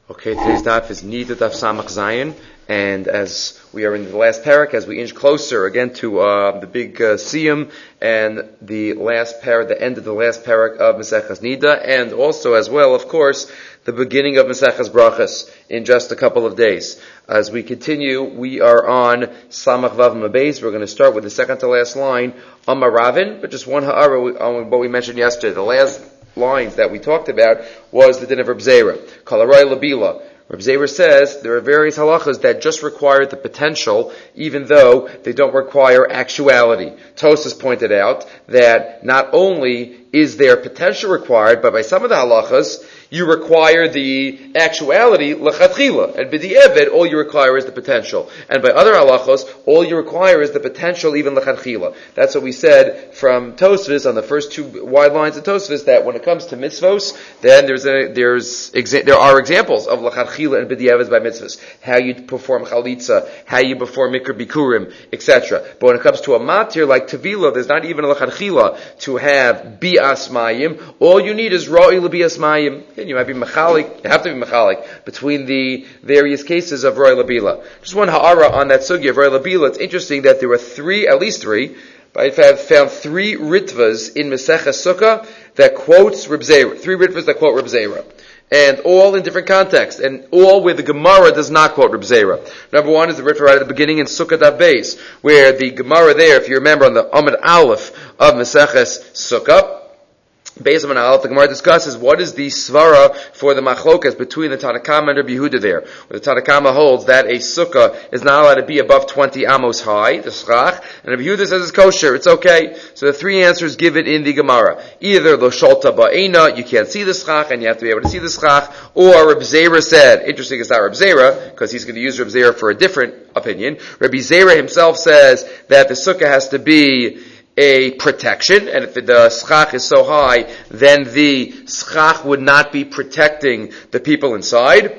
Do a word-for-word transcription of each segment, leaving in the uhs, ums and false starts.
Okay, today's daf is Nida Daf Samach Zayin, and as we are in the last parak, as we inch closer again to uh, the big uh, siyum and the last parak, the end of the last parak of Maseches Nida, and also as well, of course, the beginning of Maseches Brachas in just a couple of days. As we continue, we are on Samach Vav Mabeis. We're going to start with the second to last line, Amar Ravin, but just one ha'ara on what we mentioned yesterday. The last lines that we talked about was the din of Reb Zera. Kalarai Labila. Reb Zera says there are various halachas that just require the potential, even though they don't require actuality. Tosas pointed out that not only is there potential required, but by some of the halachas, you require the actuality, lechatchila. And b'di'evet, all you require is the potential. And by other halachos, all you require is the potential, even lechatchila. That's what we said from Tosfos on the first two wide lines of Tosfos, that when it comes to mitzvos, then there's a, there's, exa- there are examples of lechatchila and b'di'evet by mitzvos. How you perform chalitza, how you perform mikra bikurim, et cetera. But when it comes to a matir like tevila, there's not even a lechatchila to have bi'as mayim. All you need is ra'i l'bi'as mayim. You might be mechalik, you have to be mechalik between the various cases of Roy Labila. Just one ha'ara on that sugya of Roy Labila. It's interesting that there were three, at least three, but I've found three ritvas in Maseches Sukkah that quotes Reb Zera. Three ritvas that quote Reb Zera. And all in different contexts, and all where the Gemara does not quote Reb Zera. Number one is the ritva right at the beginning in Sukkah Daf Beis, where the Gemara there, if you remember on the Amud Aleph of Maseches Sukkah, Based on Aleph, the Gemara discusses what is the svara for the machlokas between the Tanna Kama and Rabbi Yehuda there. Where the Tanna Kama holds that a sukkah is not allowed to be above twenty amos high, the schach, and Rabbi Yehuda says it's kosher, it's okay. So the three answers given in the Gemara. Either lo sholta ba'ena, you can't see the schach and you have to be able to see the schach, or Rabbi Zera said, interesting it's not Rabbi Zera, because he's going to use Rabbi Zera for a different opinion. Rabbi Zera himself says that the sukkah has to be a protection, and if the schach is so high, then the schach would not be protecting the people inside.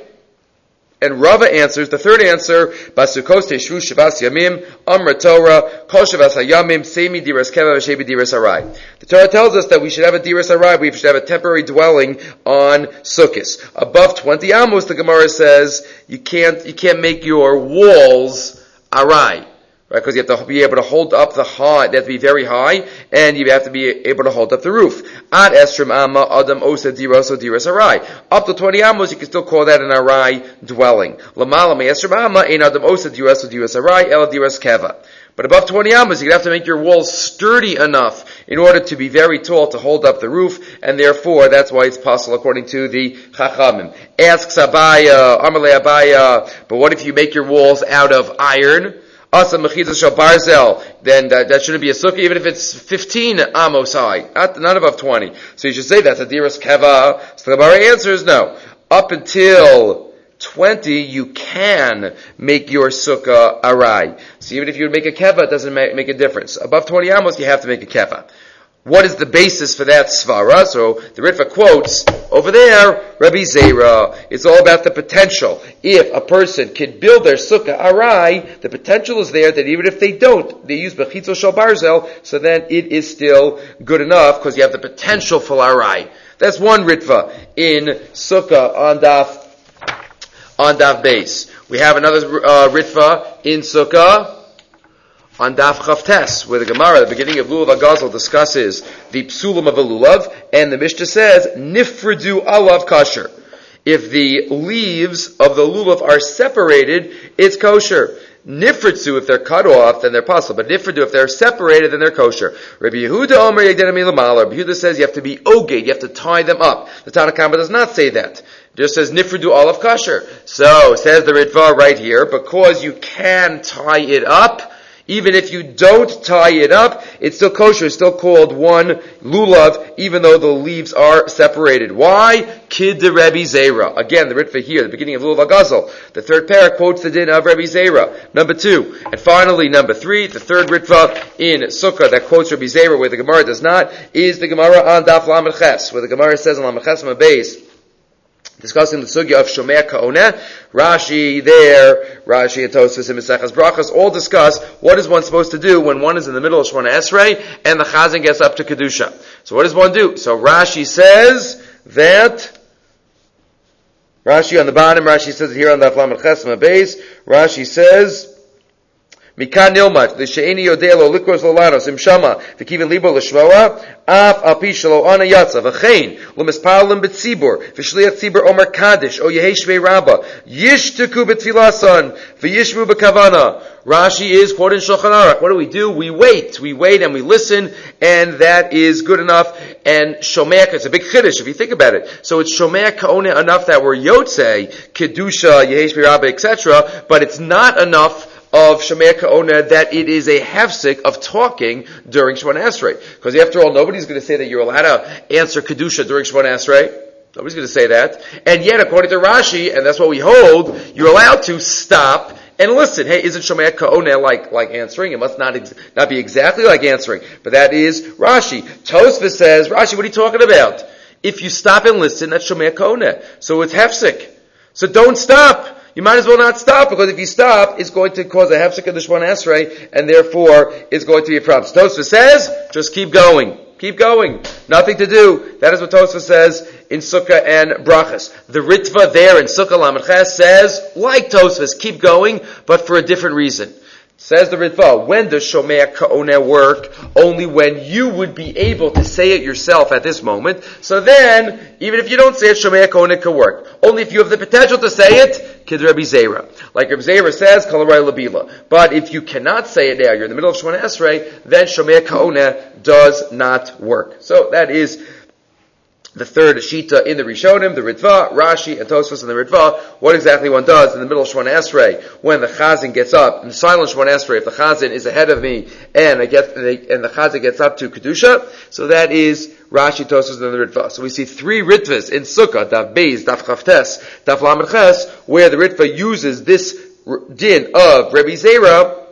And Rava answers, the third answer, Basukos Teshvu Shavas Yamim, Amra Torah, Kol Shavas Hayamim, Semi Diras Keva, Veshebi Diras Arai. The Torah tells us that we should have a Diras Arai, we should have a temporary dwelling on Sukkos. Above twenty amos, the Gemara says, you can't, you can't make your walls Arai. Right, because you have to be able to hold up the high, they have to be very high, and you have to be able to hold up the roof. Ad esrim amma adam osa diraso diras arai. Up to twenty amos, you can still call that an arai dwelling. Lamala me esrim amma ein adam osa diraso diras arai el diras keva. But above twenty amos, you have to make your walls sturdy enough in order to be very tall to hold up the roof, and therefore that's why it's possible according to the Chachamim. Asks Abaya, Amalei Abaya, but what if you make your walls out of iron? Asa mechizah shel barzel, then that, that shouldn't be a sukkah, even if it's fifteen amos high, not, not above twenty. So you should say that's a diras keva. So the Gemara answers no. Up until twenty, you can make your sukkah arai. So even if you would make a keva, it doesn't make, make a difference. Above twenty amos, you have to make a keva. What is the basis for that svara? So the Ritva quotes over there, Rabbi Zera. It's all about the potential. If a person can build their sukkah arai, the potential is there that even if they don't, they use bechitzo shel barzel, so then it is still good enough because you have the potential for arai. That's one Ritva in sukkah on daf on daf base. We have another uh, Ritva in sukkah on Daf Chavtes, where the Gemara at the beginning of Lulav HaGazal discusses the psulim of a lulav, and the Mishnah says, Nifredu alav kasher. If the leaves of the lulav are separated, it's kosher. Nifretzu, if they're cut off, then they're possible. But nifredu, if they're separated, then they're kosher. Rabbi Yehuda Omer Yegdenami Lamala. Rabbi Yehuda says you have to be oged, you have to tie them up. The Tanna Kama does not say that. It just says nifredu alav kasher. So, says the Ritva right here, because you can tie it up, even if you don't tie it up, it's still kosher. It's still called one lulav, even though the leaves are separated. Why? Kid de Rebbe Zera. Again, the Ritva here, the beginning of Lulav HaGazal. The third parak quotes the din of Rebbe Zera. Number two. And finally, number three, the third Ritva in Sukkah that quotes Rebbe Zera, where the Gemara does not, is the Gemara on Daf Lamed Ches, where the Gemara says on Lamed Ches Mabeis, discussing the sugya of Shomea Ka'oneh. Rashi there, Rashi and Tosfos and Maseches Brachas all discuss what is one supposed to do when one is in the middle of Shemona Esrei and the Chazan gets up to Kedusha. So what does one do? So Rashi says that Rashi on the bottom, Rashi says it here on the Aflam al-Chesma base, Rashi says, Mikan nilmat, the she'eni yodeh lo likros lolanos, im shama, v'kivin libo l'shmoa, af al pi shelo ana yatsa, v'chein, lo mispalim b'tzibur, v'shliach tzibur omer kaddish, o yehei shvei rabba, yishtaku b'tfilasan, v'yishmu b'kavana. Rashi is quoting Shulchan Aruch. What do we do? We wait. We wait and we listen, and that is good enough. And Shomea, it's a big chiddush if you think about it. So it's Shomea Ka'oneh enough that we're Yotzei, Kedusha, Yehesh B'Rabba, et cetera, but it's not enough of Shomea Ka'oneh that it is a hefsek of talking during Shemona Esrei. Because after all, nobody's going to say that you're allowed to answer Kedusha during Shemona Esrei. Nobody's going to say that. And yet, according to Rashi, and that's what we hold, you're allowed to stop and listen. Hey, isn't Shomea Ka'oneh like, like answering? It must not ex- not be exactly like answering. But that is Rashi. Tosfos says, Rashi, what are you talking about? If you stop and listen, that's Shomea Ka'oneh. So it's hefsek. So don't stop. You might as well not stop, because if you stop, it's going to cause a hefsek of the Shemona Esrei, and therefore, it's going to be a problem. So Tosfos says, just keep going. Keep going. Nothing to do. That is what Tosfos says in Sukkah and Brachas. The Ritva there in Sukkah Lamed Ches says, like Tosfos, keep going, but for a different reason. Says the Ritva, when does Shomea Ka'oneh work? Only when you would be able to say it yourself at this moment. So then, even if you don't say it, Shomea Ka'oneh could work. Only if you have the potential to say it, Kid Rabbi Zera. Like Rabbi Zera says, Kalarai Labila. But if you cannot say it now, you're in the middle of Shemona Esrei, then Shomea Ka'oneh does not work. So that is the third Shita in the Rishonim, the Ritva, Rashi, and Tosfos in the Ritva, what exactly one does in the middle of Shemona Esrei when the Chazan gets up, in the silent Shemona Esrei, if the Chazan is ahead of me and I get, and the Chazan gets up to Kedusha, so that is Rashi, Tosfos, and the Ritva. So we see three Ritvas in Sukkah, Daf Beis, Daf Chavtes, Daf Lamed Ches, where the Ritva uses this din of Rebbe Zera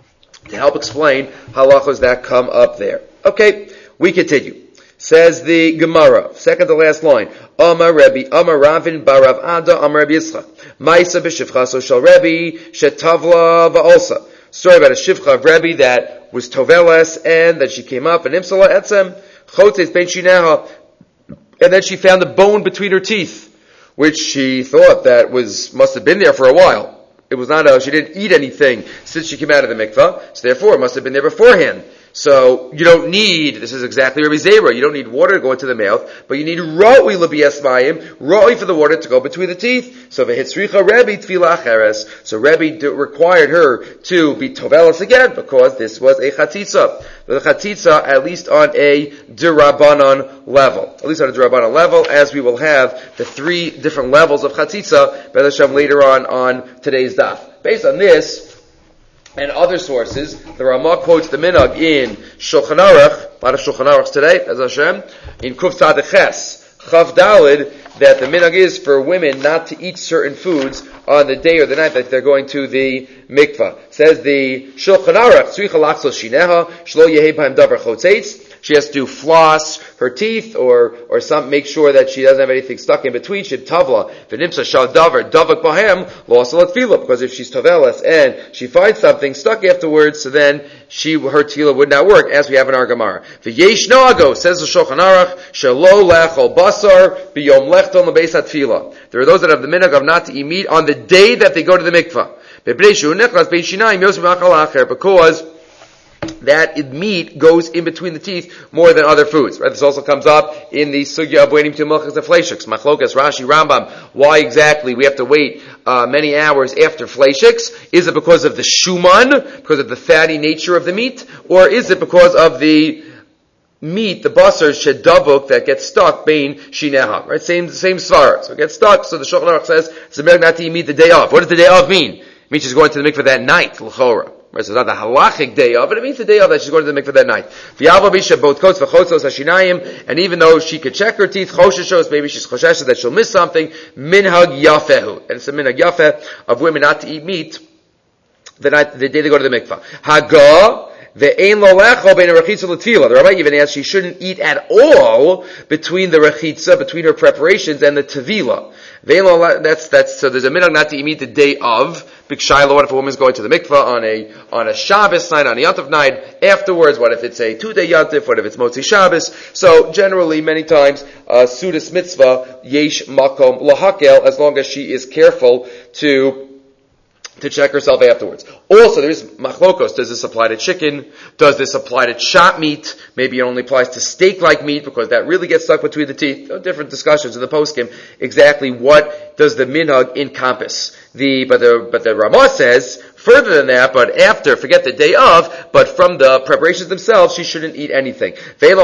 to help explain halachos that come up there. Okay, we continue. Says the Gemara, second to last line, Amar Rebbe, Amar Ravin, Barav Ada, Amar Rebbe Yitzchak, Maisa b'shivchaso shel Rebbe, shetavla va'olsa. Story about a shivcha of Rebbe that was toveles, and that she came up, and imsala etzem, chotes ben shineha, and then she found a bone between her teeth, which she thought that was, must have been there for a while. It was not a, she didn't eat anything since she came out of the mikvah, so therefore it must have been there beforehand. So, you don't need, this is exactly Rabbi Zera, you don't need water to go into the mouth, but you need roi l'biyas mayim, roi for the water to go between the teeth. So, v'hitzricha Rebbe tefila acheres. So, Rebbe d- required her to be tovelas again, because this was a chatzitza. The chatzitza, at least on a derabanan level. At least on a derabanan level, as we will have the three different levels of chatzitza, B'ez Hashem, later on, on today's daf. Based on this, and other sources, the Ramah quotes the minhag in Shulchan Aruch, a lot of Shulchan Aruchs today, as Hashem, in Kuf Tzaddik Ches, Chav Dalid, that the minhag is for women not to eat certain foods on the day or the night that they're going to the mikvah. Says the Shulchan Aruch, Tzricha lachzos shineha, shlo yehei b'haim davar chotzeitz. She has to floss her teeth, or or some make sure that she doesn't have anything stuck in between. She tavla v'nimsa shal davar davak b'hem lost a tefillah, because if she's tavelas and she finds something stuck afterwards, so then she her tefillah would not work, as we have in our Gemara. V'yesh noago, says the Shulchan Aruch, shelo lechol basar b'yom lechton lebeis hatefillah. There are those that have the minhag of not to eat meat on the day that they go to the mikvah, because that meat goes in between the teeth more than other foods. Right? This also comes up in the sugya of waiting to milchas and fleishiks. Machlokas, Rashi, Rambam. Why exactly we have to wait uh, many hours after fleishiks? Is it because of the shuman, because of the fatty nature of the meat, or is it because of the meat, the basar shedavuk, that gets stuck bein shineha? Right, same same svara. So it gets stuck. So the Shulchan Aruch says it's a minhag not to eat meat the day of. What does the day of mean? It means she's going to the mikveh that night, l'chora. Right, so it's not the halachic day of, but it means the day of that she's going to the mikveh that night. And even though she could check her teeth, chosheshos, maybe she's chosheshes that she'll miss something, minhag yafehu. And it's a minhag yafeh of women not to eat meat the night, the day they go to the mikveh. Haga, ve'ein lo lecho bein rechitza l'tefila. The Rabbi even asks she shouldn't eat at all between the rechitza, between her preparations and the tevila. That's, that's, so there's a minhag not to eat meat the day of, big shiloh. What if a woman's going to the mikvah on a on a Shabbos night, on a Yontif night afterwards? What if it's a two-day Yontif? What if it's Motzi Shabbos? So generally, many times, uh, Sudas mitzvah, yesh makom lahakel, as long as she is careful to to check herself afterwards. Also, there's machlokos. Does this apply to chicken? Does this apply to chop meat? Maybe it only applies to steak-like meat because that really gets stuck between the teeth. Different discussions in the poskim. Exactly what does the minhag encompass? The but the but the Ramah says further than that. But after, forget the day of, but from the preparations themselves, she shouldn't eat anything. And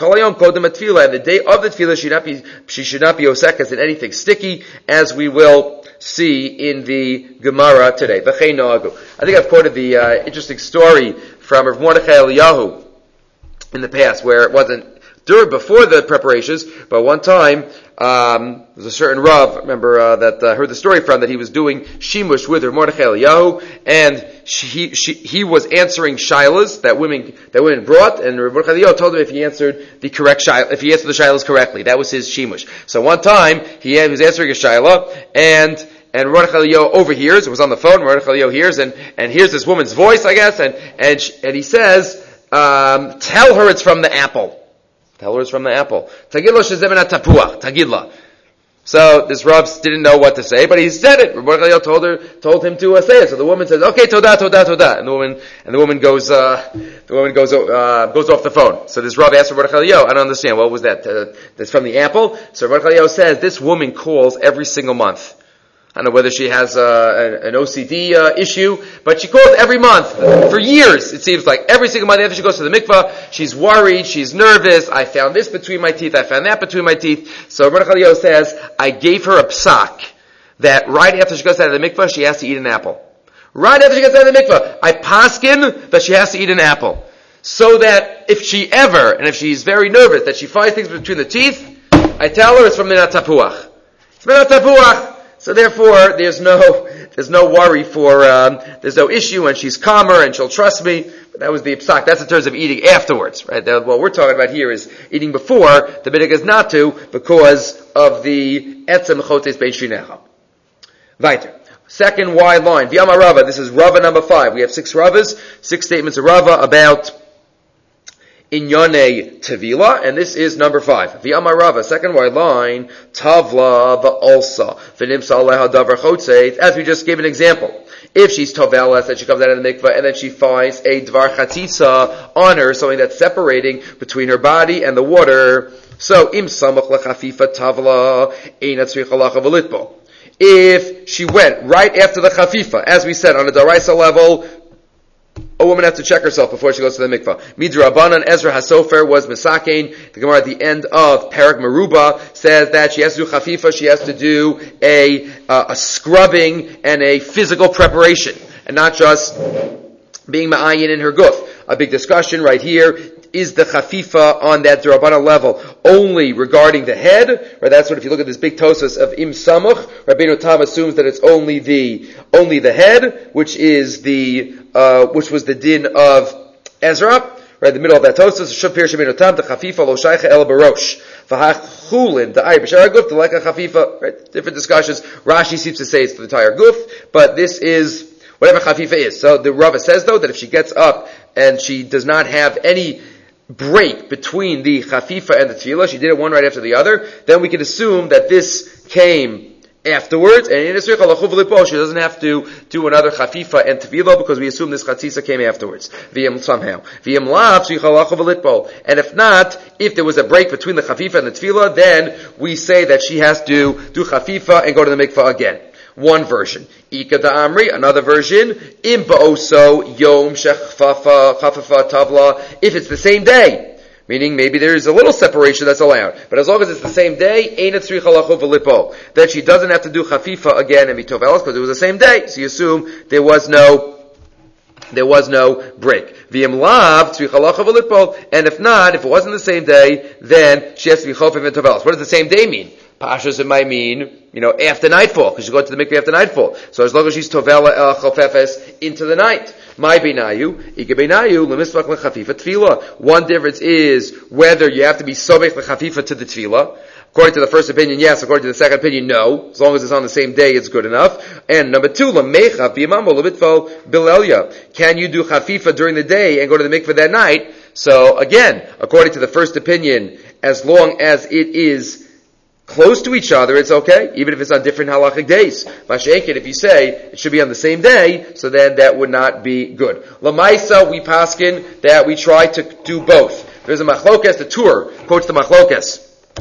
the day of the tefillah, she should not be she should not be osekas in anything sticky, as we will see in the Gemara today. I think I've quoted the uh, interesting story from Rav Mordechai Eliyahu in the past, where it wasn't during before the preparations, but one time um, there was a certain Rav, remember uh, that I uh, heard the story from, that he was doing shimush with Rav Mordechai Eliyahu, and she, she, he was answering shilas that women that women brought, and Rav Mordechai Eliyahu told him if he answered the correct shilah, if he answered the shilas correctly, that was his shimush. So one time he, he was answering a shilah, and And Mordechai Eliyahu overhears, it was on the phone, Mordechai Eliyahu hears, and, and hears this woman's voice, I guess, and, and, she, and he says, um, tell her it's from the apple. Tell her it's from the apple. Tagidla shezemenat tapuach. Tagidla. So this Rav didn't know what to say, but he said it. Mordechai Eliyahu told her, told him to uh, say it. So the woman says, okay, toda, toda, toda. And the woman, and the woman goes, uh, the woman goes, uh, goes off the phone. So this Rav asked Mordechai Eliyahu, I don't understand, what was that? Uh, that's from the apple? So Mordechai Eliyahu says, this woman calls every single month. I don't know whether she has uh, an, an O C D uh, issue, but she calls every month for years. It seems like every single month after she goes to the mikvah, she's worried, she's nervous. I found this between my teeth, I found that between my teeth. So Mordechai Eliyahu says, I gave her a psak that right after she goes out of the mikvah, she has to eat an apple. Right after she gets out of the mikvah, I paskin that she has to eat an apple, so that if she ever, and if she's very nervous, that she finds things between the teeth, I tell her it's from minat tapuach. It's minat tapuach. So therefore, there's no, there's no worry for, um, there's no issue, and she's calmer, and she'll trust me. But that was the psak. That's in terms of eating afterwards, right? That, what we're talking about here is eating before. The minhag is not to, because of the etzem chotes bein shrinecha. Weiter. Second wide line. V'yama Rava. This is Rava number five. We have six Ravas, six statements of Rava about Inyane Tevila, and this is number five. V'yama Rava, second wide line, Tavla v'olsa, v'nimsa aleha davar chotzeit, as we just gave an example. If she's Tovelas, and she comes out of the mikvah, and then she finds a dvar chatzitza on her, something that's separating between her body and the water, so im samach lechafifa Tavla, eina tzricha lacha v'litbo. If she went right after the chafifa, as we said, on a daraisa level, a woman has to check herself before she goes to the mikvah. Midra Abanan, Ezra Hasofer was Misakein. The Gemara at the end of Parak Meruba says that she has to do chafifa, she has to do a, uh, a scrubbing and a physical preparation, and not just being ma'ayin in her guf. A big discussion right here. Is the chafifa on that D'Rabbanan level only regarding the head? Right, that's what, if you look at this big tosos of Im Samuch, Rabbeinu Tam assumes that it's only the, only the head, which is the, uh, which was the din of Ezra. Right, in the middle of that tosos, Shapir Rabbeinu Tam, the chafifa lo shaycha el barosh. V'hach chulin, the ayr b'shar guf, the like a chafifa. Right, different discussions. Rashi seems to say it's for the entire guf, but this is whatever chafifa is. So the Rava says though that if she gets up and she does not have any break between the chafifa and the tefillah, she did it one right after the other, then we can assume that this came afterwards, and in she doesn't have to do another chafifa and tefillah because we assume this chatzisa came afterwards. V'yam somehow. V'yam lav, and if not, if there was a break between the chafifa and the tefillah, then we say that she has to do chafifa and go to the mikvah again. One version. Ika da Amri, another version. Im ba'oso yom shechfafa chafafa tavla. If it's the same day, meaning maybe there is a little separation that's allowed, but as long as it's the same day, ein etzricha lachu v'lipo, then she doesn't have to do chafifa again and be tovelas because it was the same day. So you assume there was no there was no break. V'yem lav tzricha lachu v'lipo, and if not, if it wasn't the same day, then she has to be chofif and tovelas. What does the same day mean? Pashas, it might mean, you know, after nightfall, because you go to the mikveh after nightfall. So as long as she's tovela el chofefes into the night. My beinayu, ike beinayu, lemisvach lechafifa tefillah. One difference is whether you have to be sobek lechafifa to the tefillah. According to the first opinion, yes. According to the second opinion, no. As long as it's on the same day, it's good enough. And number two, Lamecha b'imamo lebitvo bilelya. Can you do chafifa during the day and go to the mikveh that night? So again, according to the first opinion, as long as it is close to each other, it's okay, even if it's on different halachic days. Masha'enkin, if you say it should be on the same day, so then that would not be good. Lamaisa, we paskin that we try to do both. There's a machlokas, the Tur quotes the machlokas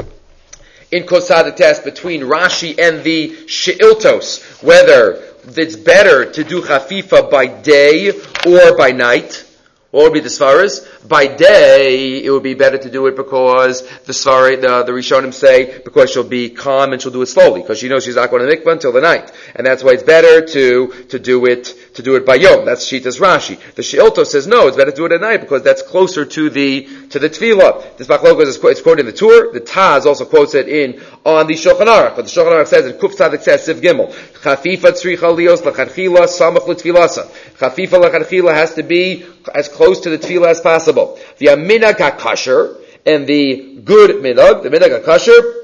in Kosad test between Rashi and the She'iltos, whether it's better to do chafifa by day or by night. What would be the svaras? By day, it would be better to do it because the svar, the, the Rishonim say, because she'll be calm and she'll do it slowly, because she knows she's not going to mikvah until the night. And that's why it's better to, to do it, to do it by yom. That's Shitas Rashi. The She'ilto says, no, it's better to do it at night because that's closer to the, to the tefillah. This Machlokes is it's quoted in the Tur. The Taz also quotes it in, on the Shulchan Aruch. But the Shulchan Aruch says, in Kuf Tzadik says, Siv Gimel, Chafifa tzricha lios l'chadchila samach l'tfilasa. Chafifa l'chadchila has to be as close to the tefillah as possible. The minhag hakasher, and the good minhag, the minhag hakasher,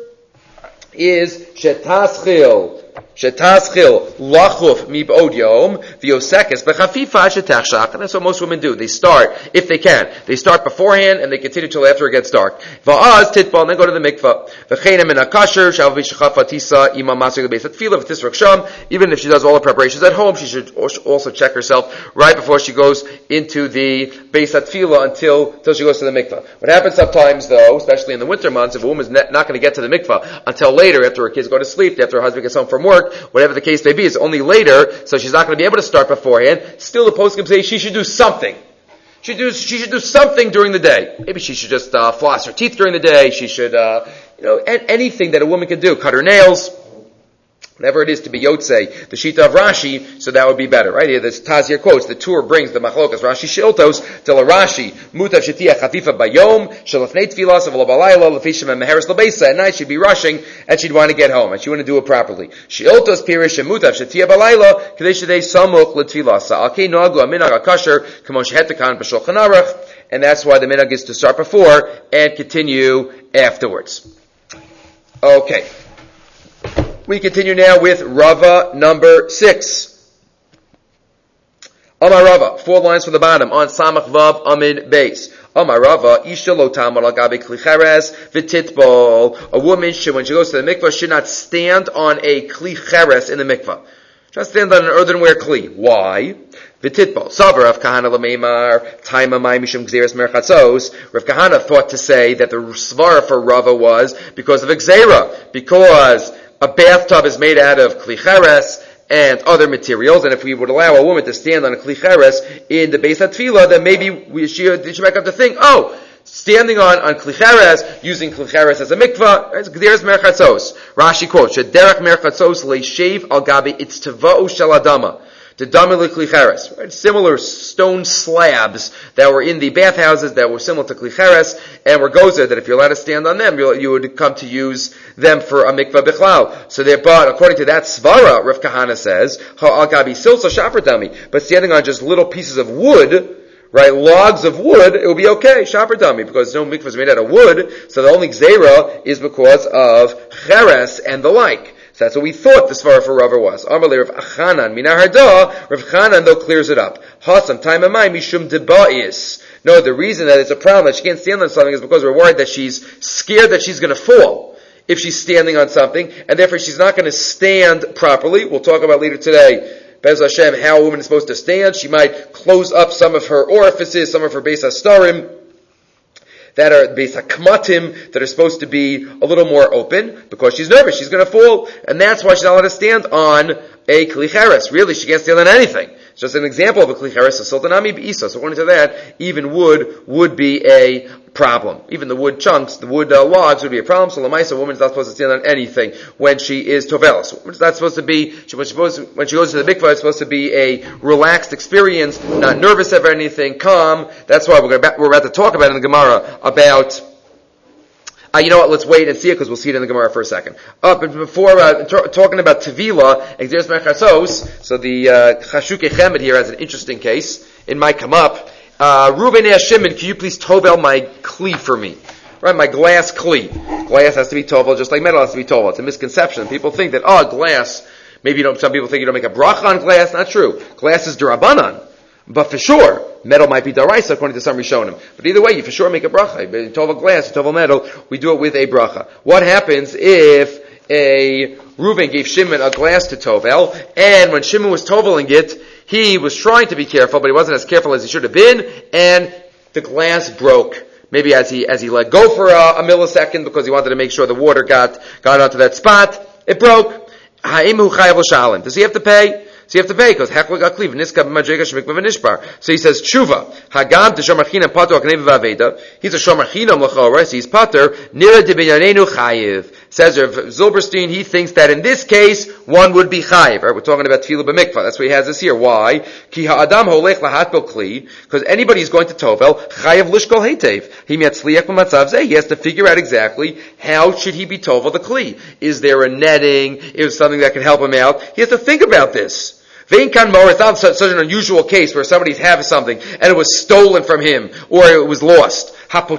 is shetaschil, shetaschil lachuf mib'od yom v'yosekes b'chafifa shetachshach. And that's what most women do. They start, if they can, they start beforehand and they continue till after it gets dark. Va'az titbal, and then go to the mikvah. V'cheina min hakasher shal v'shechafa tisa ima masrig l'beis tefillah v'tisrak sham. Even if she does all the preparations at home, she should also check herself right before she goes into the beis tefillah until until she goes to the mikvah. What happens sometimes, though, especially in the winter months, if a woman's not going to get to the mikvah until later, after her kids go to sleep, after her husband gets home from work, whatever the case may be, it's only later, so she's not going to be able to start beforehand. Still, the poskim say she should do something. She, do, she should do something during the day. Maybe she should just uh, floss her teeth during the day. She should, uh, you know, anything that a woman can do. Cut her nails. Whatever it is to be Yotzei, the Shita of Rashi, so that would be better, right? Here, this Taz here quotes, the Tur brings the Machlokas, Rashi She'iltos, till a Rashi, Mutav Shetiach Chafifa Bayom, Shalafnei Tfilas, Avla Balayla, Lefishim and Meheres Labeisa. At night she'd be rushing, and she'd want to get home, and she want to do it properly. She'iltos Pirish, and Mutav Shetiach Balayla, Kadesh Shadei Samuch L'Tfilasa. Alkei Nagu, Aminag HaKasher, Kamon Shehetakan, B'Shulchan Aruch, and that's why the minhag is to start before, and continue afterwards. Okay. We continue now with Rava number six. Amar Rava, four lines from the bottom, on Samach Vav Amid Beis. Amar Rava, Isha lo tamar al gabi kli cheres v'titbol. A woman should, when she goes to the mikvah, should not stand on a kli cheres in the mikvah. She should stand on an earthenware kli. Why? V'titbol. Savar Rav Kahana l'meimar taima mai mishum gzeres merchatzos. Rav Kahana thought to say that the svara for Rava was because of gzera, because a bathtub is made out of kli cheres and other materials, and if we would allow a woman to stand on a kli cheres in the Beis HaTfilah, then maybe we, she, she might have to think, oh, standing on, on kli cheres, using kli cheres as a mikvah, there's merchatzos. Rashi quotes, Shederach merchatzos leishev al gabi itztava'u shel adama. The damil kli cheres, right? Similar stone slabs that were in the bathhouses that were similar to kli cheres, and were gozer that if you're allowed to stand on them, you, you would come to use them for a mikvah bichlal. So they're, but according to that svara, Rav Kahana says, ha'al gabi silsa shaper dami, but standing on just little pieces of wood, right, logs of wood, it will be okay, shaper dami, because no mikvah is made out of wood, so the only gzera is because of cheres and the like. So that's what we thought the svara for Rava was. Amalei Rav Achanan minar harda. Rav Chanan though clears it up. Hasam time amai mishum deba'is. No, the reason that it's a problem that she can't stand on something is because we're worried that she's scared that she's going to fall if she's standing on something, and therefore she's not going to stand properly. We'll talk about later today, Bez Hashem, how a woman is supposed to stand. She might close up some of her orifices, some of her beis hastarim, that are beis hakmatim, that are supposed to be a little more open, because she's nervous, she's going to fall, and that's why she's not allowed to stand on a kli cheres. Really, she can't stand on anything. It's just an example of a kli cheres, a sultanami b'isa. So according to that, even wood would be a problem. Even the wood chunks, the wood uh, logs would be a problem. So lamaisa, a woman's not supposed to stand on anything when she is tovelas. A woman's not supposed to be, she, when, she goes, when she goes to the mikvah, it's supposed to be a relaxed experience, not nervous of anything, calm. That's why we're, gonna, we're about to talk about in the Gemara about Uh, you know what, let's wait and see it, because we'll see it in the Gemara for a second. Uh, but before, uh, t- talking about Tevila, Exeris Merchatzos, so the, uh, Chashuke Chemed here has an interesting case. It might come up. Uh, Reuben asked Shimon, can you please tovel my kli for me? right? My glass kli. Glass has to be tovel, just like metal has to be tovel. It's a misconception. People think that, oh, glass, maybe you don't, some people think you don't make a bracha on glass. Not true. Glass is d'Rabbanan. But for sure, metal might be daraisa according to some Rishonim. But either way, you for sure make a bracha. You tovel glass, you tovel metal, we do it with a bracha. What happens if a Reuven gave Shimon a glass to tovel, and when Shimon was toveling it, he was trying to be careful, but he wasn't as careful as he should have been, and the glass broke. Maybe as he as he let go for a, a millisecond because he wanted to make sure the water got got onto that spot, it broke. Does he have to pay? So you have to pay because hechla gakliv niska b'madrega shemikva v'nishbar. So he says tshuva hagam t'shomar chinam pater akneva v'aveda. He's a shomar chinam l'chora. So he's pater nira debinyanenu chayiv. Says Rav Zilberstein, he thinks that in this case one would be chayiv. Right? We're talking about tefillah b'mikvah. That's what he has this here. Why? Ki ha'adam holech lahatbel kli. Because anybody who's going to tovel chayiv lishkol heitev. He miatzliach b'matzav zeh. He has to figure out exactly how should he be tovel the kli. Is there a netting? Is something that can help him out? He has to think about this. It's not such an unusual case where somebody's having something and it was stolen from him or it was lost.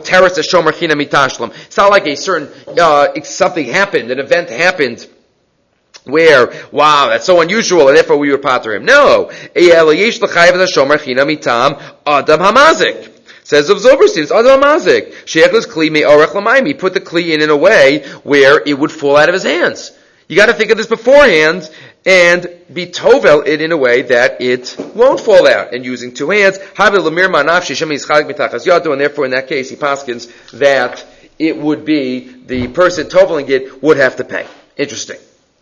It's not like a certain uh, something happened, an event happened where, wow, that's so unusual and therefore we would pater him. No. Says of Zoberstein, it's Adam Hamazik. He put the kli in in a way where it would fall out of his hands. You got to think of this beforehand and be tovel it in a way that it won't fall out. And using two hands, and therefore in that case he paskins that it would be the person toveling it would have to pay. Interesting.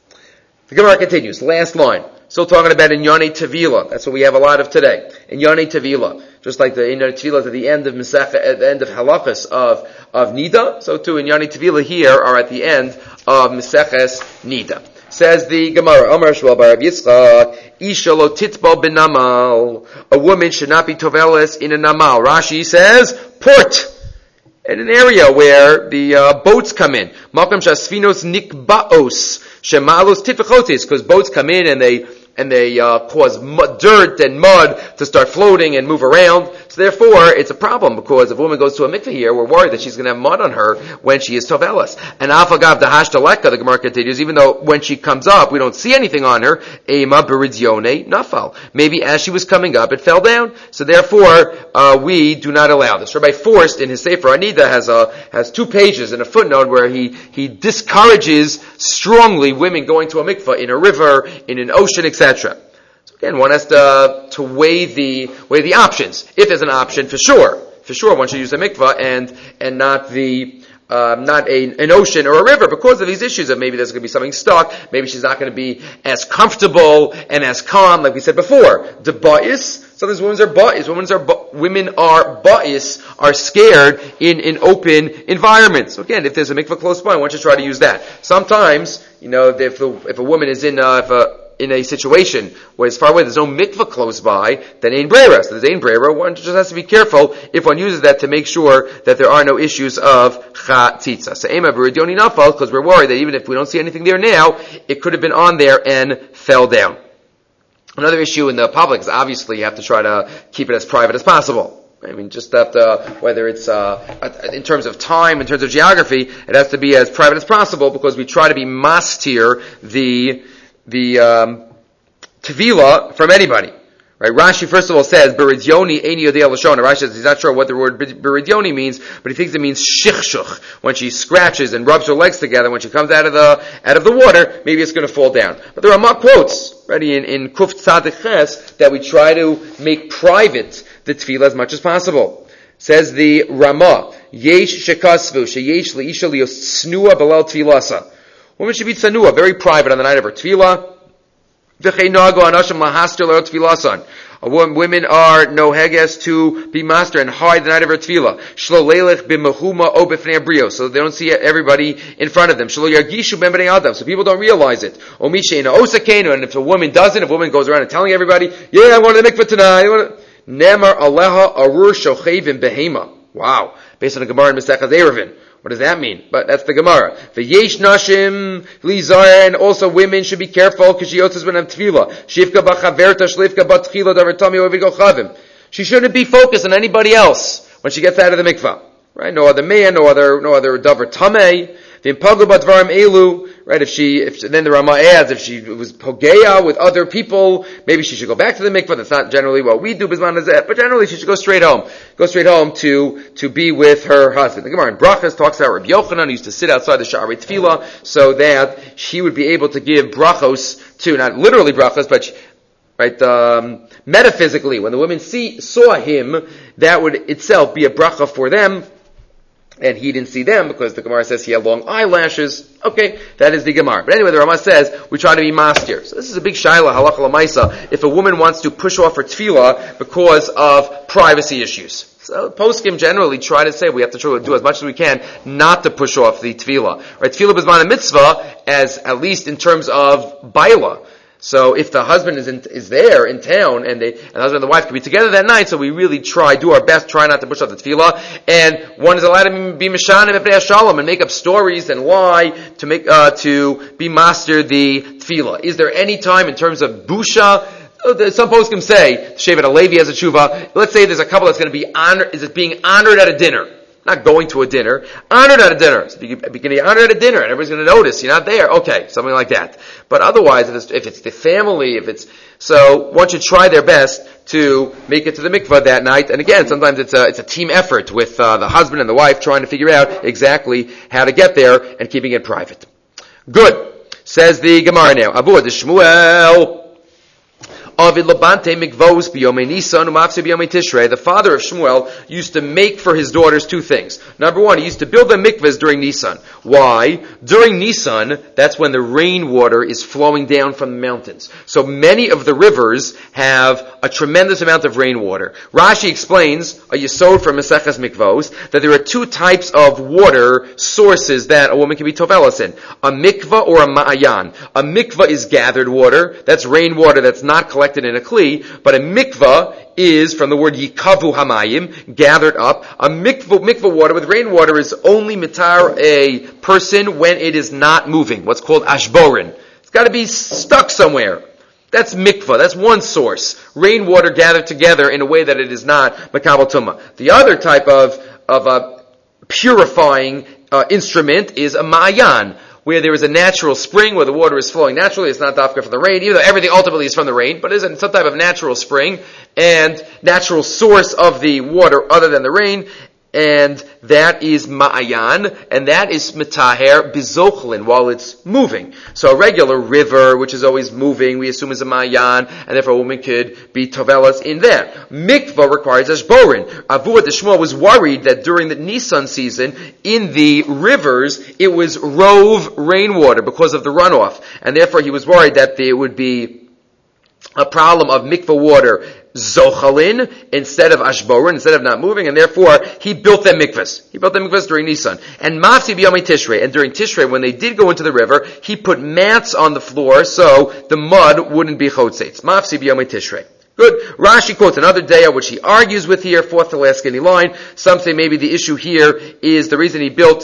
The Gemara continues. Last line. Still talking about Inyane Tevila. That's what we have a lot of today. Inyane Tevila. Just like the Inyane Tevila at the end of Mesech, at the end of Halachas of, of Nida, so too Inyane Tevila here are at the end of Meseches Nida. Says the Gemara, Omar Shmuel bar Rav Yitzchak, Isha lo titbal b'namal. A woman should not be toveles in a namal. Rashi says, port. In an area where the uh, boats come in. Malkam shasfinos nikbaos. Shemalos tifechotis. Because boats come in and they and they uh, cause mud, dirt and mud to start floating and move around. So therefore, it's a problem because if a woman goes to a mikveh here, we're worried that she's going to have mud on her when she is tovelas. And afagav dahashtaleka, the Gemara continues, even though when she comes up, we don't see anything on her, ema beridzione nafal. Maybe as she was coming up, it fell down. So therefore, uh, we do not allow this. Rabbi Forst, in his Sefer Anida, has a, has two pages in a footnote where he, he discourages strongly women going to a mikveh in a river, in an ocean, et cetera. So again, one has to, to weigh the, weigh the options. If there's an option, for sure, for sure one should use a mikvah and, and not the, um, not a, an ocean or a river because of these issues of maybe there's going to be something stuck, maybe she's not going to be as comfortable and as calm, like we said before. The ba'is, sometimes women are ba'is, women are, ba- women are ba'is, are scared in an open environment. So again, if there's a mikvah close by, one should try to use that. Sometimes, you know, if the, if a woman is in, uh, if a, in a situation where it's far away, there's no mikvah close by, then ein brera. So there's ein brera. One just has to be careful if one uses that to make sure that there are no issues of chatzitza. So ema b'ridioni nafal, because we're worried that even if we don't see anything there now, it could have been on there and fell down. Another issue in the public is obviously you have to try to keep it as private as possible. I mean, just that, uh, whether it's, uh, in terms of time, in terms of geography, it has to be as private as possible because we try to be mastir the, the um, tevila from anybody, right? Rashi first of all says beridioni eini yodei lashon. Rashi says he's not sure what the word beridioni means, but he thinks it means shichshuch. When she scratches and rubs her legs together, when she comes out of the out of the water, maybe it's going to fall down. But there are mock quotes, ready in in Kuf Tzadik Ches, that we try to make private the tefillah as much as possible. Says the Ramah, yesh shekasvu sheyesh leisha liosnua belal tefilasa. Women should be tsanua, very private on the night of her tefillah. Women are no heges to be master and hide the night of her tefillah. So they don't see everybody in front of them. So people don't realize it. And if a woman doesn't, if a woman goes around and telling everybody, yeah, I'm going to the mikveh tonight. Nemar aleha arur shochevim behema. Wow. Based on the Gemara in Mesechas Eruvin. What does that mean? But that's the Gemara. V'yesh nashim lizar, and also women should be careful because she yotzes when I'm tefillah. Shivka b'chaverta shlivka b'tchila davar tami ovid gochavim. She shouldn't be focused on anybody else when she gets out of the mikvah. right? No other man, no other, no other davar tamei. V'impagu badvarim elu, right? If she, if then the Rama adds, if she was pogeya with other people, maybe she should go back to the mikvah. That's not generally what we do, bisman hazeh, but generally she should go straight home, go straight home to to be with her husband. The Gemara in Brachas talks about Rabbi Yochanan who used to sit outside the Sha'arei Tefillah so that she would be able to give brachos to, not literally brachos, but she, right, um, metaphysically, when the women see saw him, that would itself be a bracha for them. And he didn't see them because the Gemara says he had long eyelashes. Okay, that is the Gemara. But anyway, the Rama says we try to be mastir. So this is a big shaila, halacha l'maisa, if a woman wants to push off her tefillah because of privacy issues. So poskim generally try to say we have to try to do as much as we can not to push off the tefillah. Right, tefillah b'zman mitzvah, as at least in terms of baila. So if the husband is in, is there in town and they, and the husband and the wife can be together that night, so we really try, do our best, try not to push off the tefillah. And one is allowed to be mishanim b'nei shalom and make up stories and lie to make, uh, to be master the tefillah. Is there any time in terms of busha? Some poskim say, Shevet HaLevi has a tshuva, let's say there's a couple that's going to be honored, is it being honored at a dinner? Not going to a dinner, honored at a dinner. So you're going to be honored at a dinner and everybody's going to notice you're not there. Okay, something like that. But otherwise, if it's, if it's the family, if it's, so one should try their best to make it to the mikvah that night. And again, sometimes it's a, it's a team effort with uh, the husband and the wife trying to figure out exactly how to get there and keeping it private. Good. Says the Gemara now. Abu de Shmuel. The father of Shmuel used to make for his daughters two things. Number one, he used to build them mikvahs during Nisan. Why? During Nisan, that's when the rainwater is flowing down from the mountains. So many of the rivers have a tremendous amount of rainwater. Rashi explains, a yesod from Maseches Mikvos, that there are two types of water sources that a woman can be tovelas in. A mikvah or a ma'ayan. A mikvah is gathered water. That's rainwater that's not collected in a kli, but a mikvah is from the word yikavu hamayim, gathered up. A mikvah, mikvah water with rainwater is only mitar a person when it is not moving, what's called ashborin. It's got to be stuck somewhere. That's mikvah. That's one source. Rainwater gathered together in a way that it is not makabel tumah. The other type of of a purifying uh, instrument is a ma'ayan, where there is a natural spring where the water is flowing naturally. It's not dafka from the rain, even though everything ultimately is from the rain, but it is some type of natural spring and natural source of the water other than the rain, and that is ma'ayan, and that is mitaher bizochlin while it's moving. So a regular river, which is always moving, we assume is a ma'ayan, and therefore a woman could be tovelas in that. Mikvah requires ashborin. Avua de Shmuel was worried that during the Nisan season, in the rivers, it was rove rainwater because of the runoff, and therefore he was worried that there would be a problem of mikvah water zochalin instead of ashborin, instead of not moving, and therefore he built them mikvahs. He built them mikvahs during Nisan. And mafsi b'yomei Tishrei, and during Tishrei, when they did go into the river, he put mats on the floor so the mud wouldn't be chotzeitz. Mafsi b'yomei Tishrei. Good. Rashi quotes another day, which he argues with here, fourth to last skinny line. Some say maybe the issue here is the reason he built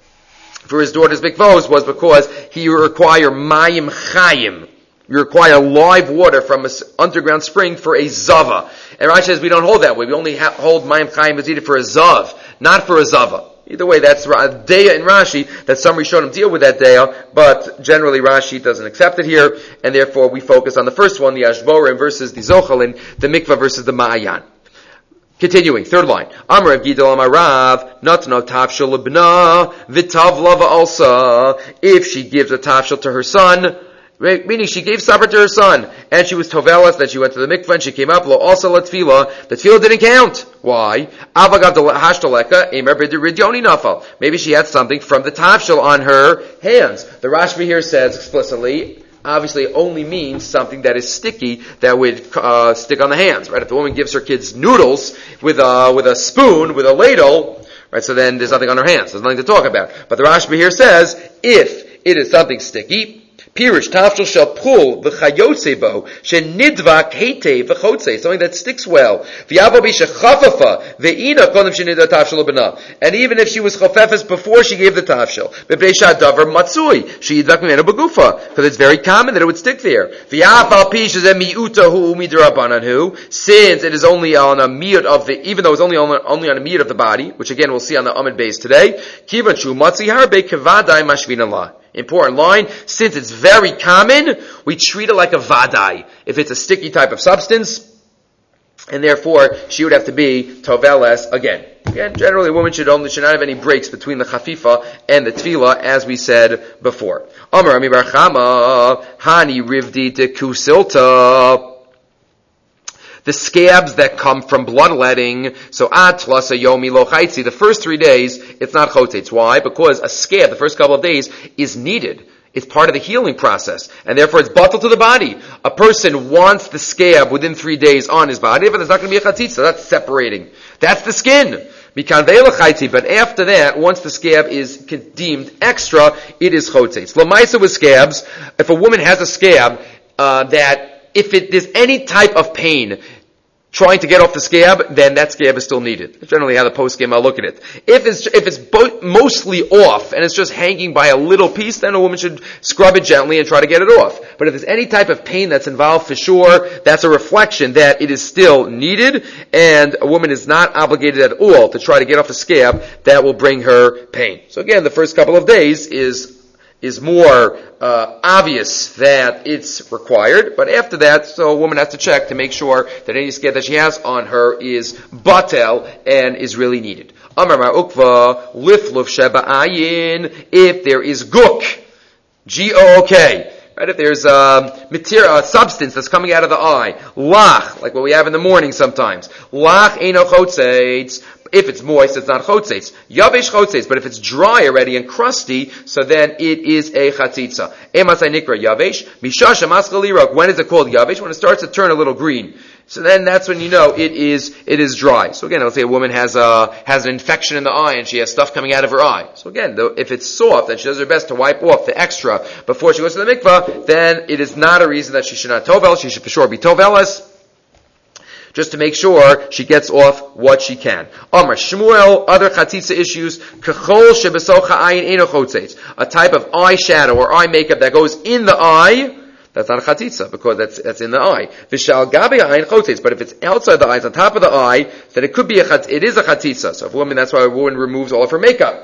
for his daughter's mikvahs was because he required mayim chayim. You require live water from an underground spring for a zava. And Rashi says we don't hold that way. We only ha- hold mayim chayim v'zida for a zav, not for a zava. Either way, that's a daya in Rashi, that some Rishonim deal with that daya, but generally Rashi doesn't accept it here, and therefore we focus on the first one, the ashborim versus the zochalin, the mikvah versus the ma'ayan. Continuing, third line. Amar Rav Gidol Amar Rav, Natno tafshil lebna, v'tav lava also. If she gives a tafshil to her son, meaning she gave supper to her son, and she was tovelas, then she went to the mikvah, and she came up, lo also la tefillah, the tefillah didn't count. Why? Avagav hashtaleka, emer b'ridyoni nafal. Maybe she had something from the tafshil on her hands. The Rashbi here says explicitly, obviously it only means something that is sticky, that would uh, stick on the hands, right? If the woman gives her kids noodles with a, with a spoon, with a ladle, right, so then there's nothing on her hands, there's nothing to talk about. But the Rashbi here says, if it is something sticky, Pirish tafshel shall pull v'chayosebo shenidvak heitev v'chotze, something that sticks well. V'yavo b'shechafafa ve'ina kodim shenidva tafshel b'na. And even if she was chafefes before she gave the tafshel, b'breisha davar matzui sheidvak mimenu b'gufa, because it's very common that it would stick there. V'yafal pish is a miuta hu midrabanan hu, since it is only on a miut of the, even though it's only on only on a miut of the body, which again we'll see on the Amud base today. Kivan shu matzi harbe kevadai mashvin Allah. Important line, since it's very common, we treat it like a vadai. If it's a sticky type of substance, and therefore she would have to be toveles again. Again, generally a woman should only should not have any breaks between the chafifa and the tefillah, as we said before. Amar Ami Bar Chama, Hani Rivdi de Kusilta. The scabs that come from bloodletting, so atlasa yomi lo chaitzi, the first three days, it's not chotzetz. Why? Because a scab, the first couple of days, is needed. It's part of the healing process, and therefore it's bottled to the body. A person wants the scab within three days on his body, but there's not going to be a chatzitza. That's separating. That's the skin. But after that, once the scab is deemed extra, it is chotzetz. Lamaisa with scabs, if a woman has a scab, uh, that if it, there's any type of pain trying to get off the scab, then that scab is still needed. That's generally how the post-game I'll look at it. If it's, if it's bo- mostly off, and it's just hanging by a little piece, then a woman should scrub it gently and try to get it off. But if there's any type of pain that's involved, for sure, that's a reflection that it is still needed, and a woman is not obligated at all to try to get off the scab that will bring her pain. So again, the first couple of days is is more uh, obvious that it's required, but after that, so a woman has to check to make sure that any scab that she has on her is batel and is really needed. Amar ma'ukva lifluf sheba ayin, if there is guk, G O O K, right? If there's a material, a substance that's coming out of the eye, lach, like what we have in the morning sometimes, lach eino chotzeitz. If it's moist, it's not chotzeitz. Yavesh chotzeitz, but if it's dry already and crusty, so then it is a chatzitza. Emasai nikra yavesh, mishash amaskal lirok. When is it called yavesh? When it starts to turn a little green. So then that's when you know it is, it is dry. So again, let's say a woman has a, has an infection in the eye and she has stuff coming out of her eye. So again, though, if it's soft and she does her best to wipe off the extra before she goes to the mikvah, then it is not a reason that she should not tovel. She should for sure be toveles, just to make sure she gets off what she can. Amar Shmuel, other chatzitza issues, kachol shebesocha ayin eino chotzeitz, a type of eye shadow or eye makeup that goes in the eye. That's not a chatzitza, because that's, that's in the eye. V'shal gabi ayin chotzeitz, but if it's outside the eyes, on top of the eye, then it could be a chatz, it is a chatzitza. So if a woman, that's why a woman removes all of her makeup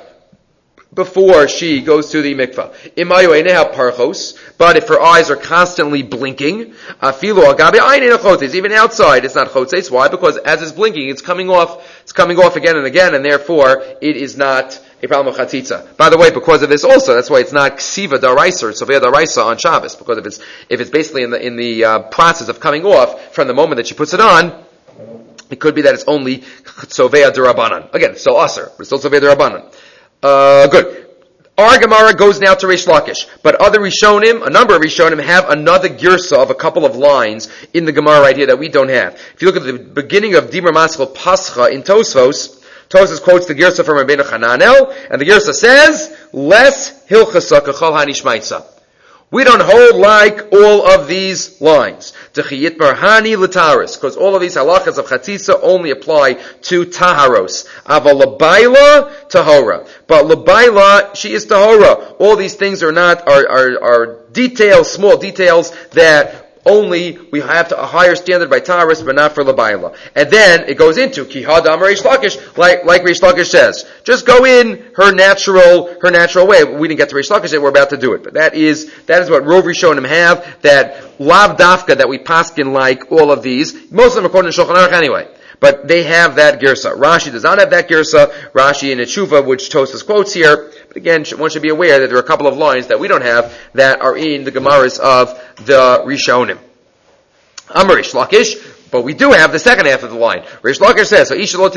before she goes to the mikvah. Imayu eineha parchos, but if her eyes are constantly blinking, afilu agabe ayin chotzeitz, even outside it's not chotzeitz. Why? Because as it's blinking, it's coming off, it's coming off again and again, and therefore it is not a problem of chatzitza. By the way, because of this also, that's why it's not ksiva daraisa or sovea daraisa on Shabbos, because if it's if it's basically in the in the uh, process of coming off from the moment that she puts it on, it could be that it's only sovea darabanan. Again, it's still aser, but it's still sovea darabanan. Uh, good. Our Gemara goes now to Reish Lakish, but other Rishonim, a number of Rishonim, have another girsa of a couple of lines in the Gemara right here that we don't have. If you look at the beginning of Dimar Maschel Pascha in Tosfos, Tosfos quotes the girsa from Rabbeinu Hananel, and the girsa says, "Less hilchasa kachal hanishmaitza." We don't hold like all of these lines. Techiyit marhani l'taharos, because all of these halachas of chatzitza only apply to taharos. Aval l'bayla tahora, but l'bayla she is tahora. All these things are not are are, are details, small details that only we have to a higher standard by taharos, but not for l'bayla. And then it goes into kihad amar Reish Lakish, like like Reish Lakish says, just go in her natural her natural way. We didn't get to Reish Lakish yet; we're about to do it. But that is that is what Rov Rishonim have, that lav dafka that we paskin like all of these. Most of them are according to Shulchan Aruch anyway. But they have that girsa. Rashi does not have that girsa. Rashi in Tshuva, which Tosfos quotes here. But again, one should be aware that there are a couple of lines that we don't have that are in the Gemaras of the Rishonim. Amar Reish Lakish, but we do have the second half of the line. Reish Lakish says,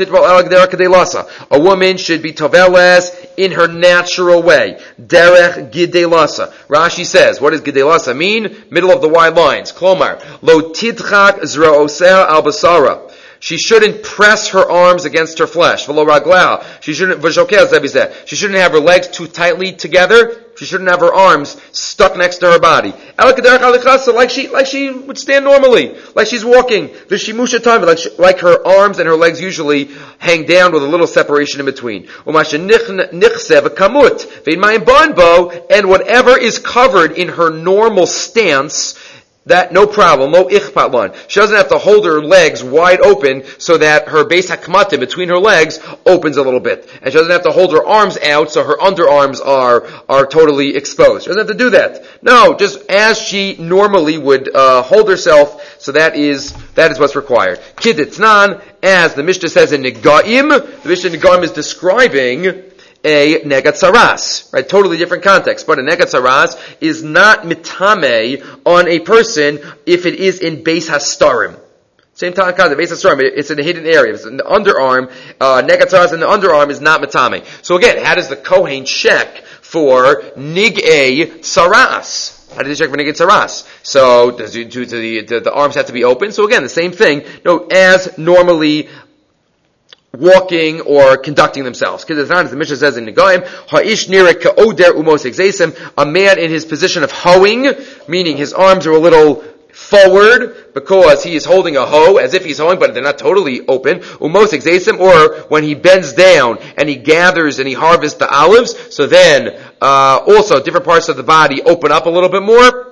a woman should be toveles in her natural way. Derech gidelasa. Rashi says, what does gidelasa mean? Middle of the wide lines. Klomar, lo tidchak zra'oseh al basara. She shouldn't press her arms against her flesh. She shouldn't, she shouldn't have her legs too tightly together. She shouldn't have her arms stuck next to her body. Like she, like she would stand normally, like she's walking. The shimusha time, like, she, like her arms and her legs usually hang down with a little separation in between. And whatever is covered in her normal stance, that, no problem, no ichpatlan. She doesn't have to hold her legs wide open so that her base hakmatim between her legs opens a little bit. And she doesn't have to hold her arms out so her underarms are, are totally exposed. She doesn't have to do that. No, just as she normally would, uh, hold herself, so that is, that is what's required. Kiditznan, as the Mishnah says in Negaim, the Mishnah in Negaim is describing a negatzaras, right? Totally different context. But a negatzaras is not mitame on a person if it is in beis hastarim. Same time concept, beis hastarim. It's in a hidden area. It's in the underarm. Uh, negatzaras in the underarm is not mitame. So again, how does the Kohen check for nig'ei tzaras? How does he check for nig'ei tzaras? So does he, do, do the, do the arms have to be open? So again, the same thing. No, as normally walking or conducting themselves. Because it's not, as the Mishnah says in Negaim, Ha'ish nira ka'oder umos exesim, a man in his position of hoeing, meaning his arms are a little forward because he is holding a hoe, as if he's hoeing, but they're not totally open. Umos exesim, or when he bends down and he gathers and he harvests the olives, so then uh also different parts of the body open up a little bit more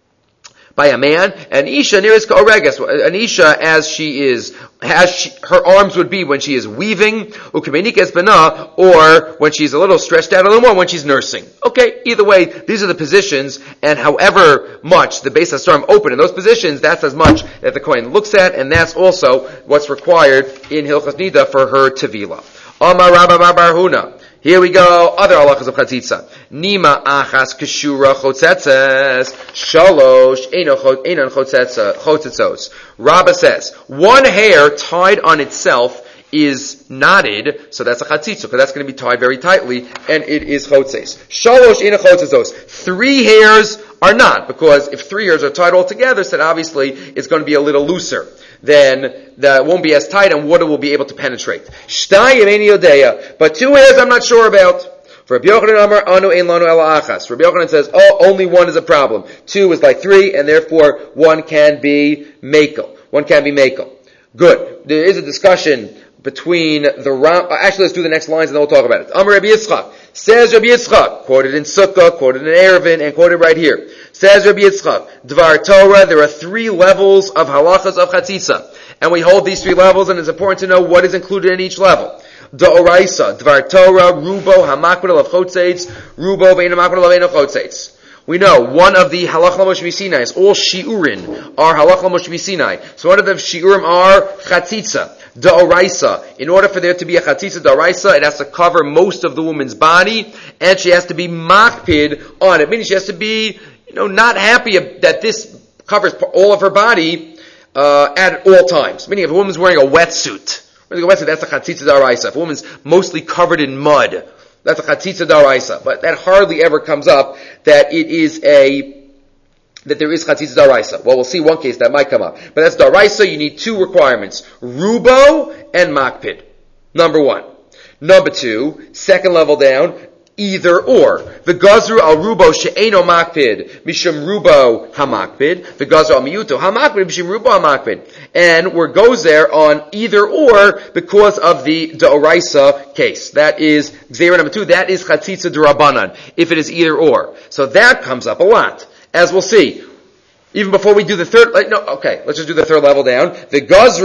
by a man. And Isha nearest Ka'oregas, an Isha as she is, as she, her arms would be when she is weaving, Ukamenikes Bana, or when she's a little stretched out a little more when she's nursing. Okay, either way, these are the positions, and however much the Beis HaSarim open in those positions, that's as much that the Kohen looks at, and that's also what's required in Hilchos Nida for her Tevila. Amar Rabba Bar Bar Huna. Here we go, other halachas of chatzitza. Nima achas keshura chotzetzes, shalosh einon chotzetzos. Rabba says, one hair tied on itself is knotted, so that's a chatzitza, because that's going to be tied very tightly, and it is chotzes. Shalosh einon chotzetzos. Three hairs are not, because if three hairs are tied all together, so then obviously it's going to be a little looser. Then that won't be as tight and water will be able to penetrate. Shtayim ein yodeya. But two hairs I'm not sure about. For Rabbi Yochanan Amar, anu ein lanu ela achas. Rabbi Yochanan says, oh, only one is a problem. Two is like three, and therefore one can be makel. One can be makel. Good. There is a discussion between the Ram, actually let's do the next lines and then we'll talk about it. Amar Rabbi Yitzchak. Says Rabbi Yitzchak, quoted in Sukkah, quoted in Erevin, and quoted right here. Says Rabbi Yitzchak, Dvar Torah, there are three levels of halachas of chatzitza. And we hold these three levels, and it's important to know what is included in each level. Da'oraisa, Dvar Torah, Rubo, Hamakbel of Chotzeitz, Rubo, Ve'ena Makbel of Ve'ena Chotzeitz. We know one of the halach l'moshe b'sinai is all shiurin are halach l'moshe b'sinai. So one of the shiurim are chatzitza. Da'oraisa. In order for there to be a chatzitza da'oraisa, it has to cover most of the woman's body, and she has to be makpid on it. Meaning she has to be, you know, not happy that this covers all of her body uh, at all times. Meaning if a woman's wearing a wetsuit, wearing a wetsuit, that's a chatzitza da'oraisa. If a woman's mostly covered in mud, that's a chatzitza da'oraisa. But that hardly ever comes up that it is a that there is chatzitza daraisa. Well, we'll see one case that might come up. But that's daraisa, you need two requirements. Rubo and makpid. Number one. Number two, second level down, either or. The gazru al rubo she'eno makpid, mishum rubo hamakpid. The gazru al miyuto hamakpid, mishum rubo hamakpid. And we're goes there on either or because of the daraisa case. That is, gzeira number two, that is chatzitza durabanan, if it is either or. So that comes up a lot. As we'll see, even before we do the third, like, no, okay, let's just do the third level down. The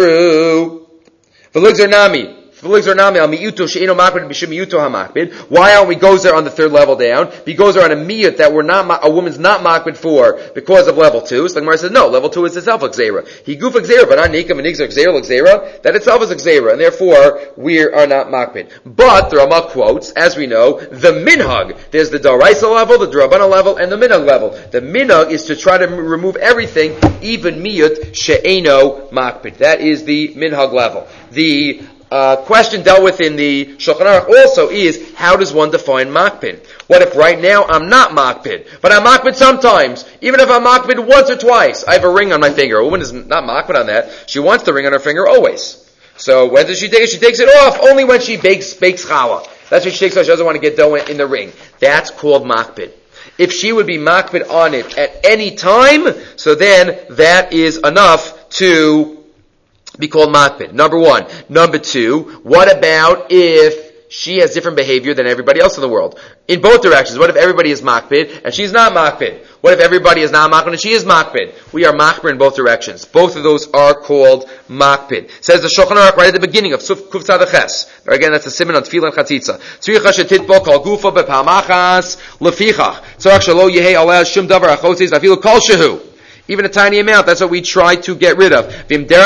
gazru, v'ligzer nami, v'ligzer nami al miyuto she'eno makbid b'shem miyuto hamakbid. Why aren't we goes there on the third level down? Because there on a miyut that we're not, a woman's not makbid for because of level two. So the Gemara says, no, level two is itself a gzeira. He goof a gzeira, but not nikam and nigzer gzeira gzeira. That itself is a gzeira, and therefore we are not makbid. But the Ramah quotes, as we know, the minhag. There's the daraisa level, the drabana level, and the minhag level. The minhag is to try to m- remove everything, even miyut she'eno makbid. That is the minhag level. The Uh, question dealt with in the Shulchan Aruch also is, how does one define makpid? What if right now I'm not makpid, but I'm makpid sometimes? Even if I'm makpid once or twice, I have a ring on my finger. A woman is not makpid on that. She wants the ring on her finger always. So when does she take it? She takes it off only when she bakes bakes challah. That's what she takes off. She doesn't want to get dough in the ring. That's called makpid. If she would be makpid on it at any time, so then that is enough to be called makpid. Number one. Number two, what about if she has different behavior than everybody else in the world? In both directions. What if everybody is makpid and she's not makpid? What if everybody is not makpid and she is makpid? We are makpid in both directions. Both of those are called makpid. Says the Shulchan Aruch right at the beginning of Kuf Tzad Ches. Again, that's a siman on Tefillah and Chatzitza. Tzricha shetitbol kol gufa bepalmachas lefichach. Tzarach shelo yehei aleh shum davar achotzis afilu kol shehu. Even a tiny amount, that's what we try to get rid of.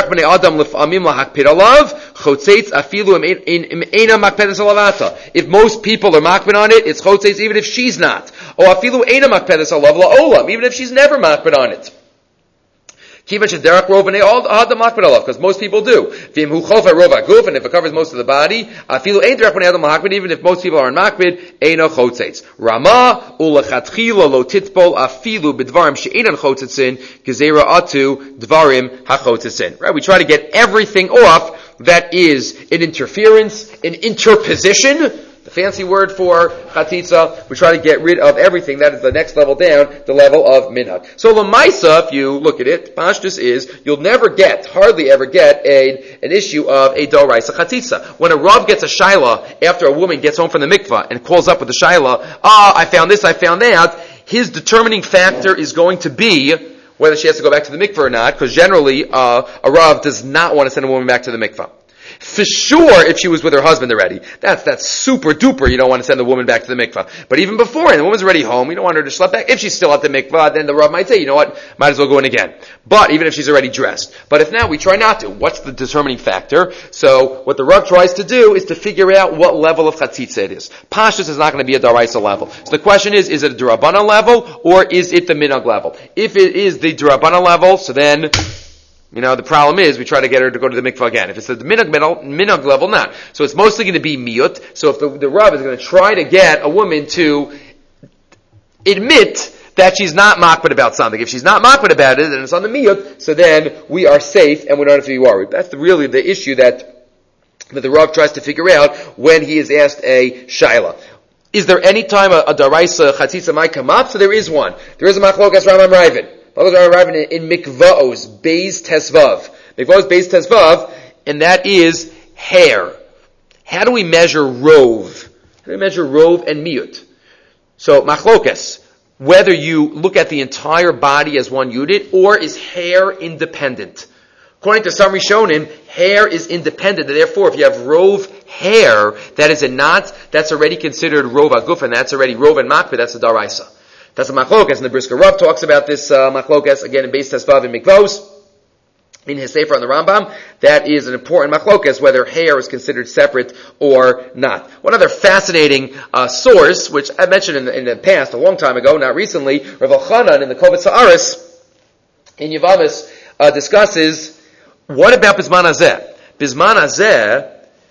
If most people are makpid on it, it's chotzeitz even if she's not. Or even if she's never makpid on it. Because most people do. And if it covers most of the body, even if most people are makpid, eino chotzeitz. Rama ulachatchila lo titpol afilu b'dvarim she'enan chotzetzin gezera atu dvarim hachotzetzin. Right? We try to get everything off that is an interference, an interposition. The fancy word for chatzitza, we try to get rid of everything. That is the next level down, the level of minhag. So lamaisa, if you look at it, pashtus is, you'll never get, hardly ever get, a, an issue of a doraisa chatzitza. When a rav gets a shaila after a woman gets home from the mikvah and calls up with the shaila, ah, I found this, I found that, his determining factor is going to be whether she has to go back to the mikvah or not, because generally, uh, a rav does not want to send a woman back to the mikvah. For sure, if she was with her husband already, that's that's super duper. You don't want to send the woman back to the mikvah. But even before, and the woman's already home, you don't want her to schlep back. If she's still at the mikvah, then the Rav might say, you know what, might as well go in again. But even if she's already dressed, but if not, we try not to. What's the determining factor? So what the Rav tries to do is to figure out what level of chatzitza it is. Pashtus is not going to be a daraisa level. So the question is, is it a d'Rabbanan level or is it the minhag level? If it is the d'Rabbanan level, so then, you know, the problem is we try to get her to go to the mikvah again. If it's the minhag, minhag level, not. So it's mostly going to be miyut. So if the, the Rav is going to try to get a woman to admit that she's not makpid about something. If she's not makpid about it, then it's on the miyut, so then we are safe and we don't have to be worried. That's the, really the issue that, that the Rav tries to figure out when he is asked a shaila. Is there any time a, a daraisa chatzitza might come up? So there is one. There is a machlokas Rambam Ravid. We're arriving in Mikvaos, Beis Tesvav. Mikvaos, Beis Tesvav, and that is hair. How do we measure rov? How do we measure rov and miyut? So, machlokas, whether you look at the entire body as one unit, or is hair independent? According to some Rishonim, hair is independent, and therefore if you have rov hair, that is a knot, that's already considered rov aguf, and that's already rov and makpid, that's a daraisa. That's a machlokas, and the Brisker Rav talks about this uh, machlokas again in Beis Tesvav in Mikvos, in his Sefer on the Rambam. That is an important machlokas, whether hair is considered separate or not. One other fascinating uh, source, which I mentioned in the, in the past, a long time ago, not recently, Rav Elchanan in the Kovetz Haaretz in Yavamis uh, discusses, what about Bizman Hazeh? Bizman Hazeh,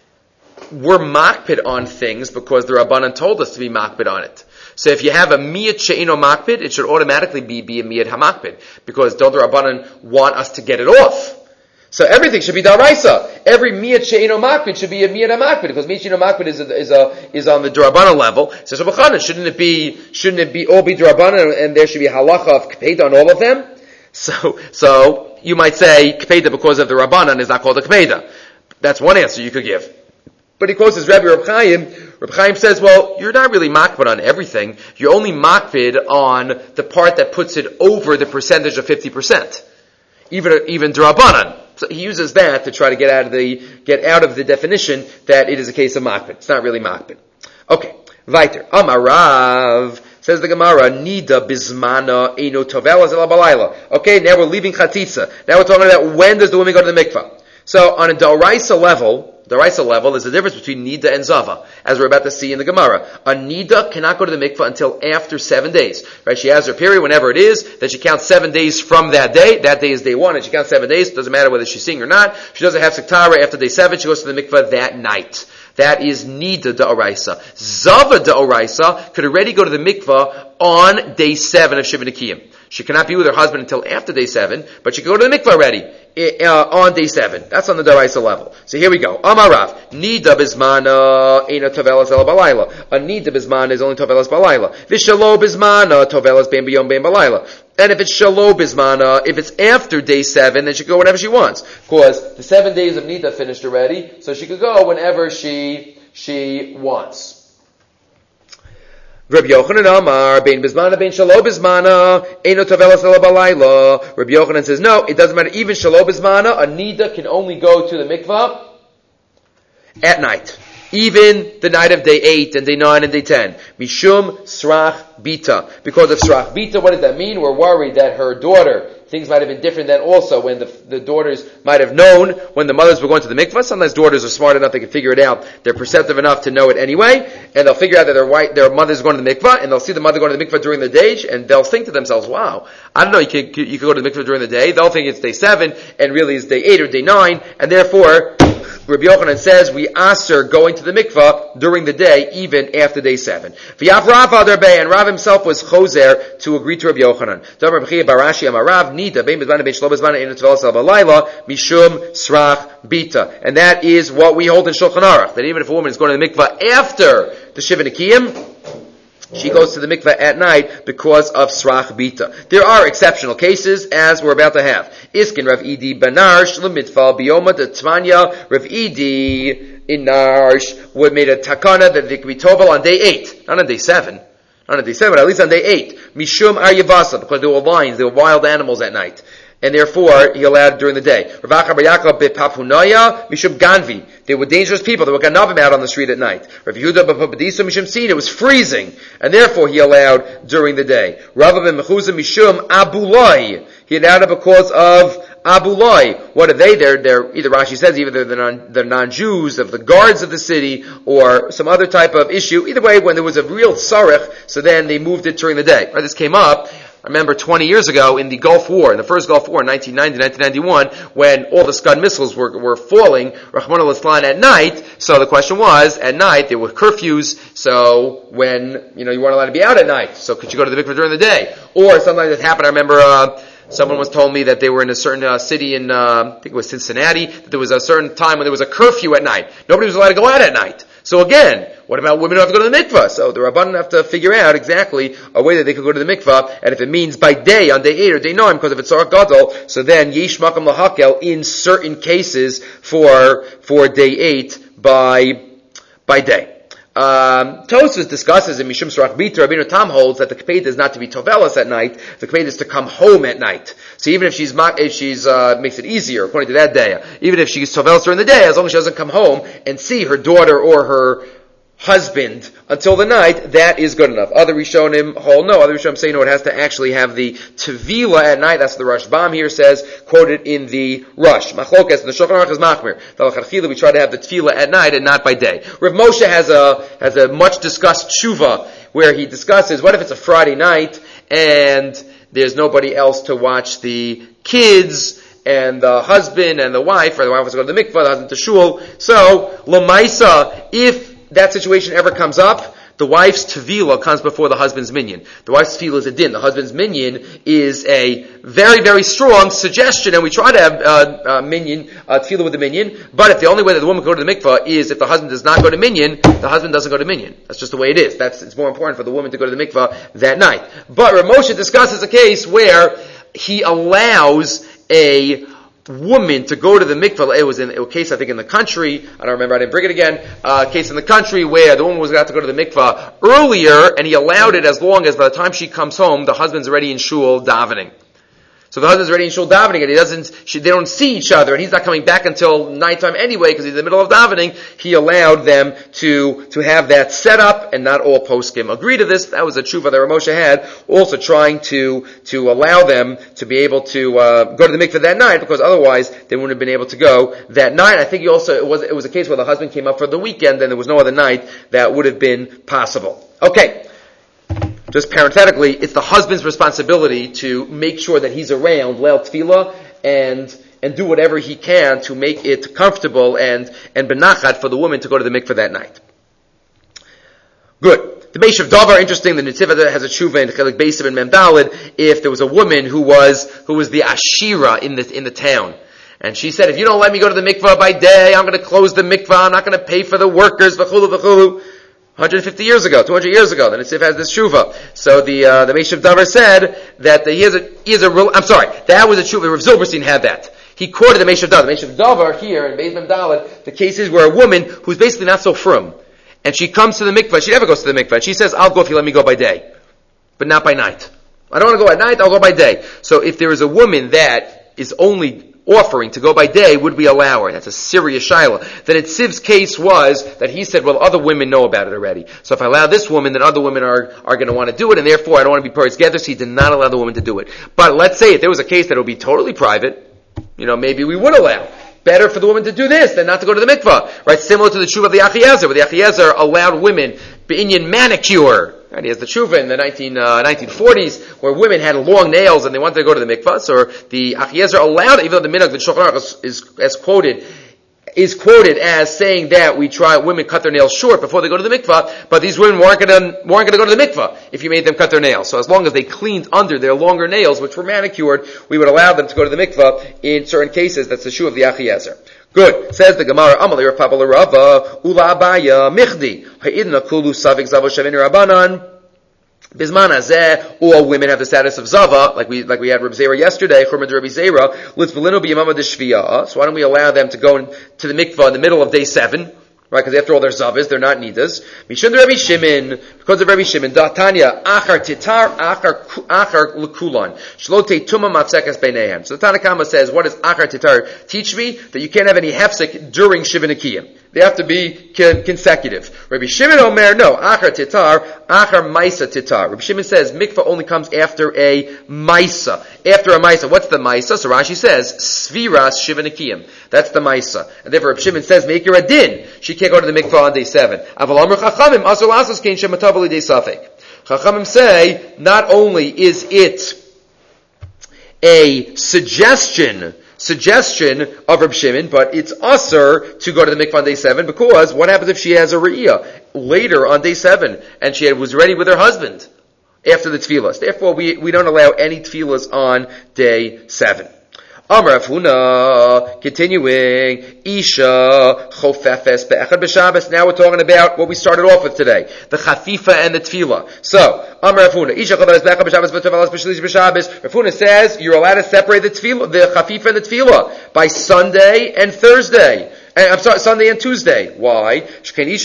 we're makpid on things because the Rabbanan told us to be makpid on it. So if you have a miyat she'ino makpid, it should automatically be, be a miyat hamakpid. Because don't the Rabbanan want us to get it off? So everything should be daraisa. Every miyat she'ino makpid should be a miyat hamakpid. Because miyat she'ino makpid is, a, is, a, is on the d'Rabbanan level. So shouldn't it be, shouldn't it be all be d'Rabbanan and there should be a halacha of kpeda on all of them? So, so, you might say kpeda because of the Rabbanan is not called a kpeda. That's one answer you could give. But he quotes his Rabbi Reb Chaim. Reb Chaim says, well, you're not really makpid on everything. You're only makpid on the part that puts it over the percentage of fifty percent. Even, even d'Rabbanan. So he uses that to try to get out of the, get out of the definition that it is a case of makpid. It's not really makpid. Okay. Weiter. Amarav. Says the Gemara, Nida bizmana eino tovel azela balayla. Okay, now we're leaving chatzitza. Now we're talking about when does the woman go to the mikvah. So on a d'Oraisa level, D'Oraisa level, there's a difference between Nida and Zava, as we're about to see in the Gemara. A Nida cannot go to the mikvah until after seven days. Right? She has her period whenever it is, then she counts seven days from that day. That day is day one, and she counts seven days. It doesn't matter whether she's seeing or not. She doesn't have Sektara after day seven, she goes to the mikvah that night. That is Nida D'Oraisa. Zava D'Oraisa could already go to the mikvah on day seven of Shiva Nekiyim. She cannot be with her husband until after day seven, but she can go to the mikvah already. uh, on day seven. That's on the Daraisa level. So here we go. Amarav. Nida Bismana Eina Tovelas El Balayla. A Nida Bismana is only Tovelas Balayla. Vishalo Bismana Tovelas Ben Biyom Ben Balayla. And if it's Shalo Bismana, if it's after day seven, then she can go whenever she wants. Because the seven days of Nida finished already, so she could go whenever she, she wants. Rabbi Yochanan Amar, Bein Bismana, Bein Shalo Bismana, Eino Tovelas Ela Balayla. Rabbi Yochanan says, no, it doesn't matter. Even Shalo Bismana, a Nida can only go to the mikvah at night. Even the night of day eight and day nine and day ten. Mishum Srach Bita. Because of Srach Bita, what does that mean? We're worried that her daughter, things might have been different then also when the, the daughters might have known when the mothers were going to the mikvah. Sometimes daughters are smart enough, they can figure it out. They're perceptive enough to know it anyway. And they'll figure out that their white, their mother's going to the mikvah, and they'll see the mother going to the mikvah during the day, and they'll think to themselves, wow, I don't know, you could, you could go to the mikvah during the day. They'll think it's day seven, and really it's day eight or day nine, and therefore, Rabbi Yochanan says we aser going to the mikvah during the day, even after day seven. V'yaf Rav Adar Bey, and Rav himself was choser to agree to Rabbi Yochanan. Damar B'chia Barashi Amar Rav Nida Bein B'zman Bein Shlo B'zman Ein Tvelas Al Balayla Mishum Srach Bita, and that is what we hold in Shulchan Aruch, that even if a woman is going to the mikvah after the Shiva Nikiyim, she goes to the mikveh at night because of Srach Bita. There are exceptional cases, as we're about to have. Iskin Rav Idi Banarsh L'mitfal Biyoma T'Tvanya. Rav Idi in Narsh would made a takana that they could be tovel on day eight, not on day seven. Not on day seven, but at least on day eight. Mishum Aryavasa, because there were lions, there were wild animals at night. And therefore, he allowed during the day. Rav Acha Bar Yaakov bePapunaya Mishum Ganvi. They were dangerous people. There were ganavim out on the street at night. Rav Yehuda bePapadiso Mishum Sin. It was freezing, and therefore he allowed during the day. Rav ben Mechuzah Mishum Abulai. He allowed it because of Abulai. What are they? They're, they're either Rashi says either they're the non, the non-Jews of the guards of the city or some other type of issue. Either way, when there was a real tzarech, so then they moved it during the day. Right, this came up. I remember twenty years ago in the Gulf War, in the first Gulf War in nineteen ninety, nineteen ninety-one, when all the Scud missiles were, were falling, Rahman al-Islam at night, so the question was, at night, there were curfews, so when, you know, you weren't allowed to be out at night, so could you go to the mikveh during the day? Or something that happened, I remember, uh, someone was told me that they were in a certain uh, city in, uh, I think it was Cincinnati, that there was a certain time when there was a curfew at night. Nobody was allowed to go out at night. So again, what about women who have to go to the mikvah? So the Rabbanan have to figure out exactly a way that they could go to the mikvah, and if it means by day, on day eight or day nine, because if it's Tzarech Gadol, so then Yesh Makam Lahakel in certain cases for, for day eight by, by day. Um, Tosfos discusses in Mishum Srach Bita, Rabbeinu Tam holds that the Kpeda is not to be Tovelas at night, the Kpeda is to come home at night. So even if she's, if she's, uh, makes it easier, according to that day, even if she's Tovelas during the day, as long as she doesn't come home and see her daughter or her husband until the night, that is good enough. Other Rishonim hold no. Other Rishonim say no, it has to actually have the Tevila at night. That's what the Rashbam here says, quoted in the Rush. Machlokas, the Shulchan Aruch is Machmir. The L'chadchila, we try to have the Tefillah at night and not by day. Rav Moshe has a, has a much discussed tshuva where he discusses, what if it's a Friday night and there's nobody else to watch the kids, and the husband and the wife, or the wife wants to go to the mikvah, the husband to shul. So, L'maisa, if that situation ever comes up, the wife's tefillah comes before the husband's minyan. The wife's tefillah is a din. The husband's minyan is a very, very strong suggestion, and we try to have uh, uh, minyan, uh, tefillah with the minyan, but if the only way that the woman can go to the mikvah is if the husband does not go to minyan, the husband doesn't go to minyan. That's just the way it is. That's, it's more important for the woman to go to the mikvah that night. But Rav Moshe discusses a case where he allows a woman to go to the mikvah. It was in a case, I think, in the country. I don't remember. I didn't bring it again. Uh, a case in the country where the woman was going to have to go to the mikvah earlier, and he allowed it as long as by the time she comes home, the husband's already in shul davening. So the husband's already in shul davening, and he doesn't, she, they don't see each other, and he's not coming back until nighttime anyway, because he's in the middle of davening. He allowed them to, to have that set up, and not all poskim agree to this. That was a tshuva that Rav Moshe had, also trying to, to allow them to be able to, uh, go to the mikveh that night, because otherwise they wouldn't have been able to go that night. I think he also, it was, it was a case where the husband came up for the weekend, and there was no other night that would have been possible. Okay. Just parenthetically, it's the husband's responsibility to make sure that he's around Leil Tefillah and and do whatever he can to make it comfortable and and benachat for the woman to go to the mikveh that night. Good. The Beishav Davar, interesting. The Nitzivah has a tshuva in Chelik Beisav and Mem Daled. If there was a woman who was who was the Ashira in the in the town, And she said, if you don't let me go to the mikvah by day, I'm going to close the mikvah, I'm not going to pay for the workers, v'chulu, v'chulu. one hundred fifty years ago, two hundred years ago, the Nitzif has this tshuva. So the, uh, the Meishav Davar said that the, he has a, he has a, I'm sorry, that was a tshuva, Rav Zilberstein had that. He quoted the Meishav Davar. The Meishav Davar here in Beis Mem Dalet, the case is where a woman who's basically not so frum, and she comes to the mikvah, she never goes to the mikvah, and she says, I'll go if you let me go by day, but not by night. I don't want to go at night, I'll go by day. So if there is a woman that is only offering to go by day, would we allow her? That's a serious shaila. Then Siv's case was that he said, well, other women know about it already. So if I allow this woman, then other women are, are going to want to do it, and therefore I don't want to be put together, so he did not allow the woman to do it. But let's say if there was a case that would be totally private, you know, maybe we would allow. Better for the woman to do this than not to go to the mikvah. Right? Similar to the tshuva of the Achiezer, where the Achiezer allowed women, be'inyan manicure. Right? He has the tshuva in the nineteen, uh, nineteen forties, where women had long nails and they wanted to go to the mikvah. So the Achiezer allowed it, even though the minhag, the Shulchan Aruch is, is, as quoted, is quoted as saying that we try, women cut their nails short before they go to the mikvah, but these women weren't going to, weren't going to go to the mikvah if you made them cut their nails. So as long as they cleaned under their longer nails, which were manicured, we would allow them to go to the mikvah in certain cases. That's the shuv of the Achiezer. Good. Says the Gemara, Amalei Rav Papa l'Rava, Ula Abaya, Michdi, Ha'idna Kulu Savik Zavo Shavin Rabbanan, Bisman Hazeh, all women have the status of Zava, like we, like we had Reb Zera yesterday, Churmad Rabbi Zera, Litzvelinu b'yamama d'shviyah. So why don't we allow them to go in, to the mikvah in the middle of day seven? Right, because after all they're Zavas, they're not Nidas. Mishun Rabbi Shimon, because of Rabbi Shimon, Da'tanya, Achar Titar, Achar, Achar L'Kulon, Shlote Tuma Mafsekas Beinehem. So the Tanakama says, what does Achar Titar teach me? That you can't have any hefsek during Shiva Nekiyim. They have to be con- consecutive. Rabbi Shimon Omer, no, Achar Titar, Achar Maisa Titar. Rabbi Shimon says, mikvah only comes after a Maisa. After a Maisa. What's the Maisa? So Rashi says, Sviras Shiva Nekiyim. That's the Maisa. And therefore Rabbi Shimon says, make her a din. She can't go to the mikvah on day seven. Chachamim say, not only is it a suggestion, suggestion of Reb Shimon, but it's usher to go to the mikvah on day seven, because what happens if she has a re'iyah later on day seven, and she was ready with her husband after the tefillas? Therefore, we, we don't allow any tefillas on day seven. Amar Afuna, continuing, Isha chofefes be'echad b'Shabbos. Now we're talking about what we started off with today, the chafifa and the tefillah. So, Amar Afuna, Isha chofefes be'echad b'Shabbos v'tovelas b'shlish b'Shabbos. Afuna says you're allowed to separate the tefillah, the chafifa and the tefillah by Sunday and Thursday. I'm sorry, Sunday and Tuesday. Why? Because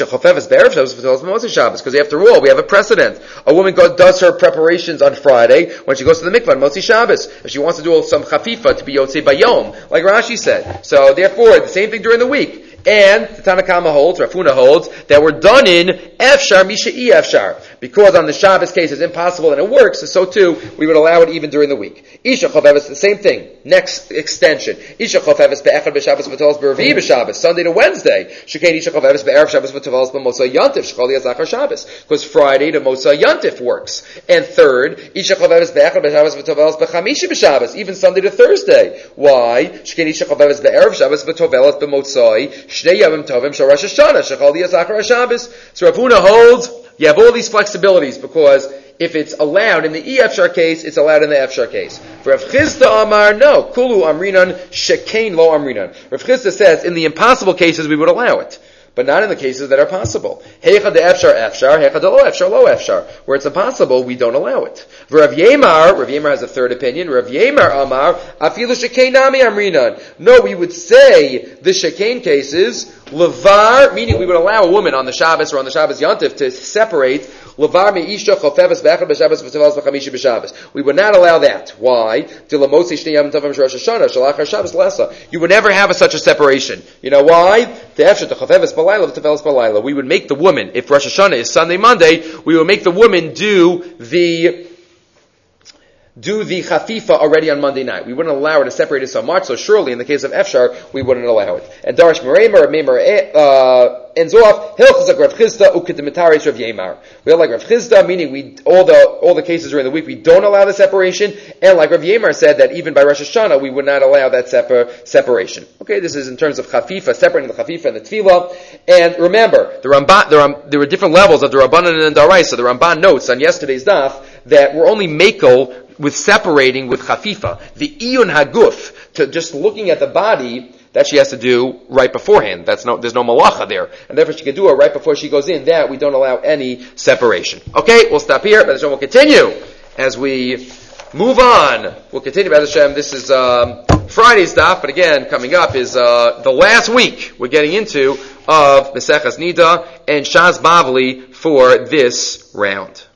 after all, we have a precedent. A woman goes, does her preparations on Friday when she goes to the mikvah on Motzi Shabbos. If she wants to do some chafifa to be Yotzei Bayom, like Rashi said. So therefore, the same thing during the week. And the Tanakama holds, Rafuna holds, that we're done in Efshar Misha'i Efshar. Because on the Shabbos case it's impossible and it works, so too, we would allow it even during the week. Isha Choveves, the same thing. Next extension. Isha Choveves be'echad b'Shabbos v'tovelas b'Revi'i b'Shabbos. Sunday to Wednesday. Shekain Isha Choveves be'erev Shabbos v'tovelas b'Mosai Yantif. Shechol Yazachar Shabbos. Because Friday to Mosai Yantif works. And third, Isha Choveves be'echad b'Shabbos v'tovelas b'Chamishi b'Shabbos. Even Sunday to Thursday. Why? Shekain Isha Choveves be'erev Shabbos v'tovelas b'Mosai. Shnei Yavim Tovim Shal Rosh Hashanah Shechol Yazachar Shabbos. So Rav Huna holds you have all these flexibilities, because if it's allowed in the E Efshar case, it's allowed in the Efshar case. For Rav Chisda Amar, no, Kulu Amrinan Shekain Lo Amrinan. Rav Chisda says in the impossible cases we would allow it, but not in the cases that are possible. Heicha de Efshar Efshar, Heicha de Lo Efshar Lo Efshar. Where it's impossible, we don't allow it. Rav Yemar, Rav Yemar has a third opinion. Rav Yemar Amar, Afilu Shekain Nami Amrinan. No, we would say the Shekain cases, Levar, meaning we would allow a woman on the Shabbos or on the Shabbos Yantif to separate Levar me'isha chofeves be'echad b'Shabbos v'tovelas b'chamishi b'Shabbos. We would not allow that. Why? Dilamotzi shnei yamim tovim sh'Rosh Hashanah shalachar Shabbos lesa. You would never have a, such a separation. You know why? Te'efshet chofeves b'layla v'tovelas b'layla. We would make the woman, if Rosh Hashanah is Sunday, Monday, we would make the woman do the do the chafifa already on Monday night. We wouldn't allow her to separate it so much, so surely in the case of Efshar, we wouldn't allow it. And Darish Meremer, Memer, uh, ends off, Hilchazak Rav Chisda, Ukidimitaris Rav Yemar. We are like Rav Chisda, meaning we, all the, all the cases during the week, we don't allow the separation, and like Rav Yemar said, that even by Rosh Hashanah, we would not allow that separ, separation. Okay, this is in terms of chafifa, separating the chafifa and the tefillah. And remember, the Ramban, there are, there are different levels of the Rabbanan and Daraisa. The Ramban notes on yesterday's daf, that we're only makel with separating with chafifa. The iyun haguf, to just looking at the body, that she has to do right beforehand. That's no, there's no malacha there. And therefore she can do it right before she goes in. That we don't allow any separation. Okay, we'll stop here. But we'll continue as we move on. We'll continue, B'ez Hashem. This is um, Friday's stuff, but again, coming up is uh, the last week we're getting into of Maseches Nida and Shas Bavli for this round.